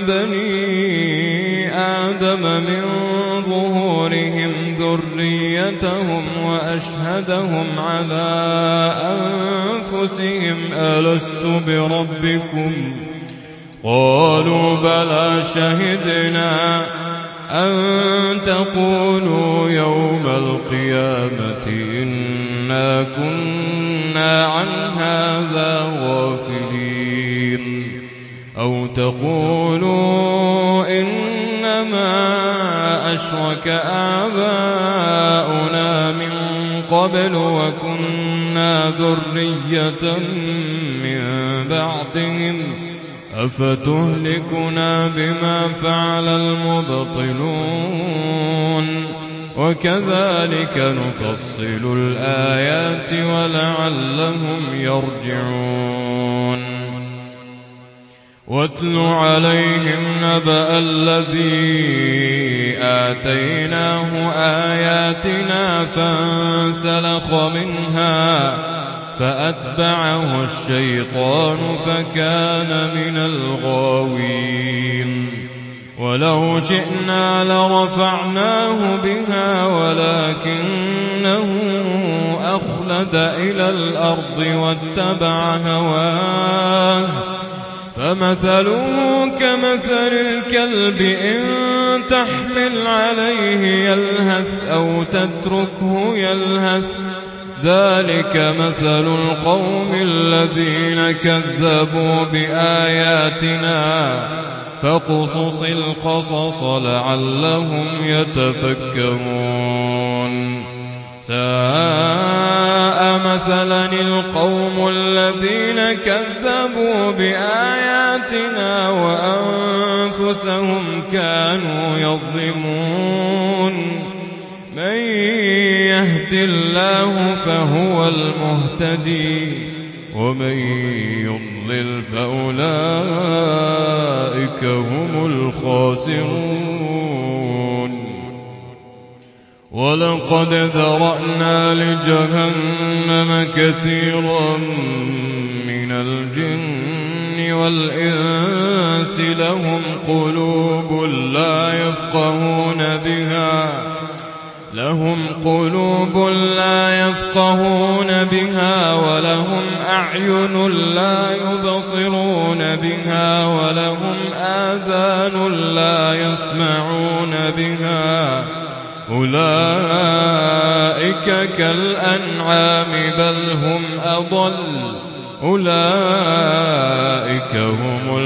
بني آدم من ظهورهم ذريتهم وأشهدهم على أنفسهم ألست بربكم قالوا بلى شهدنا أن تقولوا يوم القيامة إنا كنا عن هذا غافلين أو تقولوا إنما أشرك آباؤنا من قبل وكنا ذرية من بعدهم أفتهلكنا بما فعل المبطلون وكذلك نفصل الآيات ولعلهم يرجعون واتل عليهم نبأ الذي آتيناه آياتنا فانسلخ منها فأتبعه الشيطان فكان من الغاوين ولو شئنا لرفعناه بها ولكنه أخلد إلى الأرض واتبع هواه فمثله كمثل الكلب إن تحمل عليه يلهث أو تتركه يلهث ذلك مثل القوم الذين كذبوا بآياتنا فاقصص القصص لعلهم يتفكرون ساء مثلا القوم الذين كذبوا بآياتنا وأنفسهم كانوا يظلمون من يهد الله فهو المهتدي ومن يضلل فأولئك هم الخاسرون ولقد ذرأنا لجهنم كثيرا من الجن والإنس لهم قلوب لا يفقهون بها لهم قلوب لا يفقهون بها ولهم أعين لا يبصرون بها ولهم آذان لا يسمعون بها أولئك كالأنعام بل هم أضل أولئك هم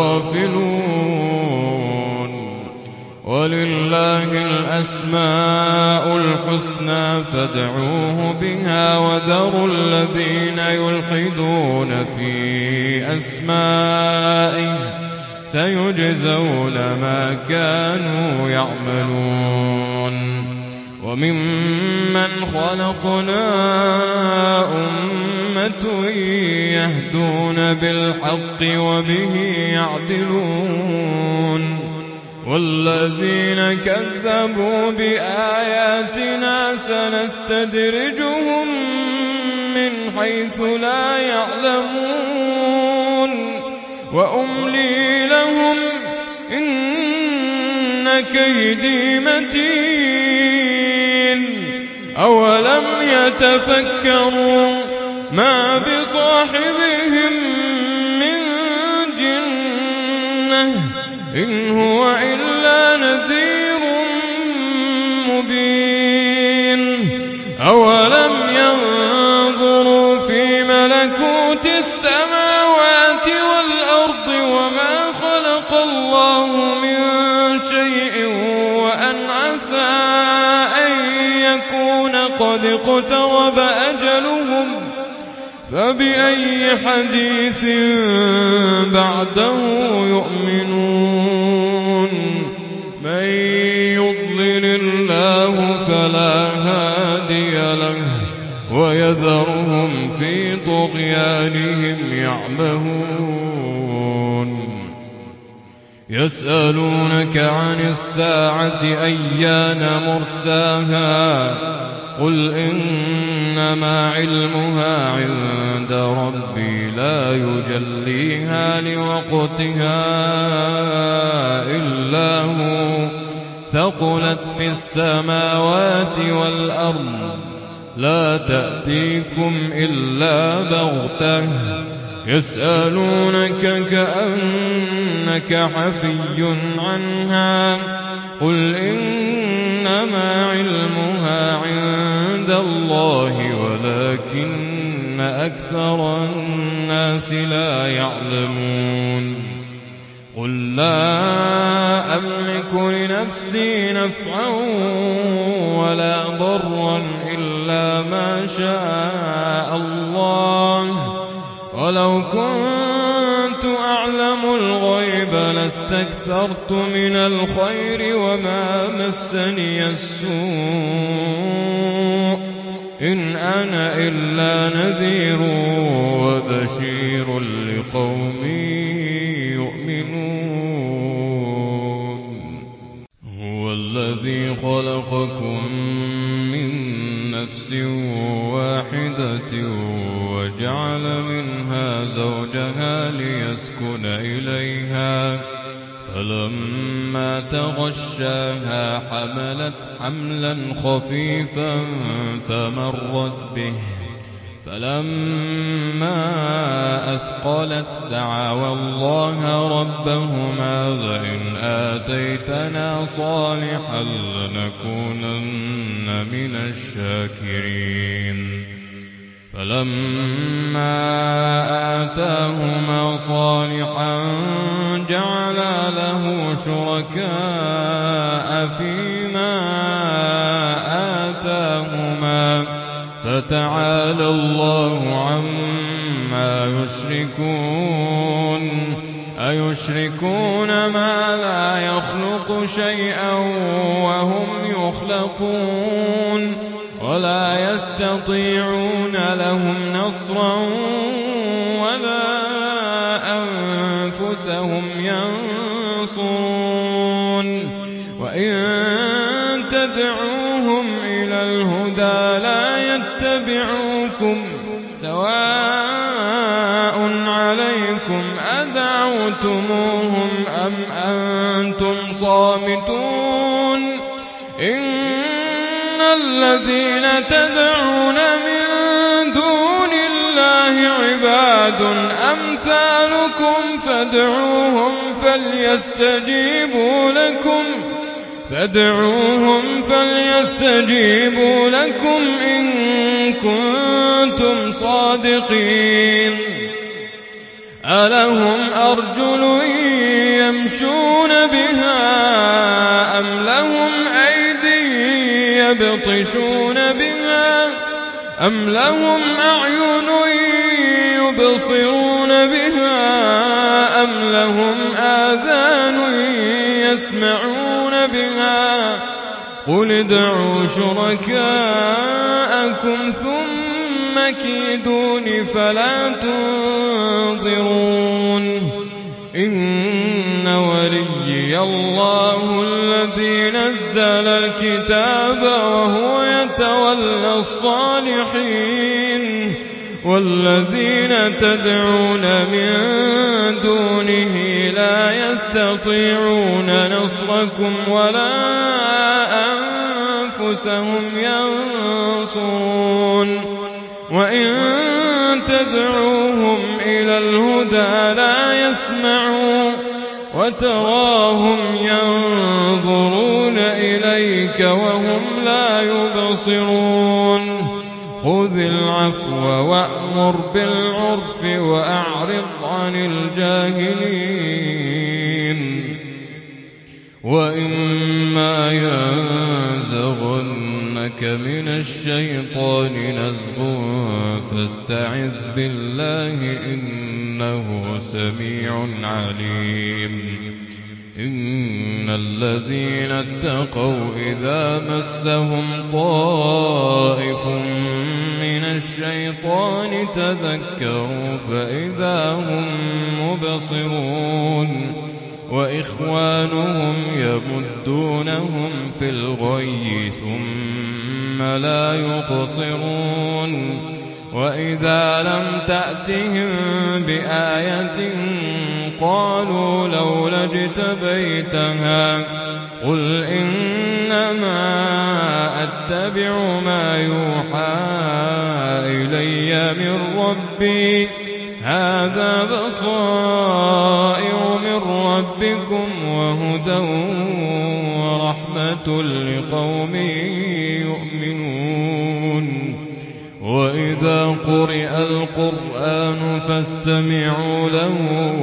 الغافلون ولله الأسماء الحسنى فادعوه بها وذروا الذين يلحدون في أسمائه سيجزون ما كانوا يعملون وممن خلقنا أمة يهدون بالحق وبه يعدلون والذين كذبوا بآياتنا سنستدرجهم من حيث لا يعلمون وأملي لهم إن كيدي متين أولم يتفكروا ما بصاحبهم من جنة إن هو إلا نذير مبين أولم ينظروا في ملكوت السماوات والأرض اقترب أجلهم فبأي حديث بعده يؤمنون من يضلل الله فلا هادي له ويذرهم في طغيانهم يعمهون يسألونك عن الساعة أيان مرساها قل إنما علمها عند ربي لا يجليها لوقتها إلا هو ثقلت في السماوات والأرض لا تأتيكم إلا بغتة يسألونك كأنك حفي عنها قل إنما علمها عند الله ولكن أكثر الناس لا يعلمون قل لا أملك لنفسي نفعا ولا ضرا إلا ما شاء الله ولو كنت أعلم الغيب لاستكثرت من الخير وما مسني السوء إن أنا إلا نذير وبشير لقوم يؤمنون هو الذي خلقكم من نفس واحدة وجعل منها زوجها ليسكن إليها فلما تغشاها حملت حملا خفيفا فمرت به فلما أثقلت دعوا الله ربهما لئن آتيتنا صالحا لنكونن من الشاكرين فلما آتاهما صالحا جعلا له شركاء فيما آتاهما فتعالى الله عما يشركون أيشركون ما لا يخلق شيئا وهم يخلقون ولا يستطيعون لهم نصرا ولا أنفسهم ينصرون وإن تدعوهم إلى الهدى لا يتبعوكم سواء عليكم أدعوتموهم أم أنتم صامتون إن الذين تدعون من دون الله عباد أمثالكم فادعوهم فليستجيبوا لكم فادعوهم فليستجيبوا لكم إن كنتم صادقين ألهم أرجل يمشون بها أم لهم أيدي يبطشون بها أم لهم أعين يبصرون بها أم لهم آذان يسمعون بها قل ادعوا شركاءكم ثم كيدون فلا تنظرون إن وليي الله الذي نزل الكتاب وهو يتولى الصالحين والذين تدعون من دونه لا يستطيعون نصركم ولا أنفسهم ينصرون وإن تدعوهم إلى الهدى لا يسمعون وتراهم ينظرون إليك وهم لا يبصرون خذ العفو وأمر بالعرف وأعرض عن الجاهلين وإما ينزغنك بك من الشيطان نزغ فاستعذ بالله إنه سميع عليم إن الذين اتقوا إذا مسهم طائف من الشيطان تذكروا فإذا هم مبصرون وإخوانهم يمدونهم في الغي ثم لا يقصرون وإذا لم تأتهم بآية قالوا لولا اجتبيتها قل إنما أتبع ما يوحى إلي من ربي هذا بصائر من ربكم وهدى ورحمة لقوم يؤمنون وإذا قرئ القرآن فاستمعوا له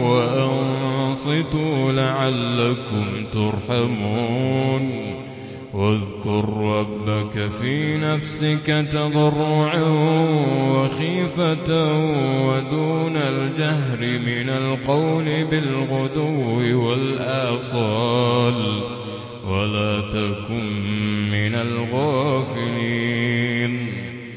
وأنصتوا لعلكم ترحمون واذكر ربك في نفسك تضرعا وخيفة ودون الجهر من القول بالغدو والآصال ولا تكن من الغافلين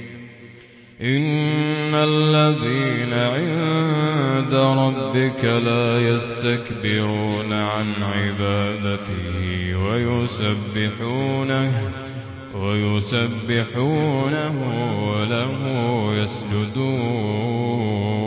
إن الذين عند ربك لا يستكبرون عن عبادته ويسبحونه ويسبحونه وله يسجدون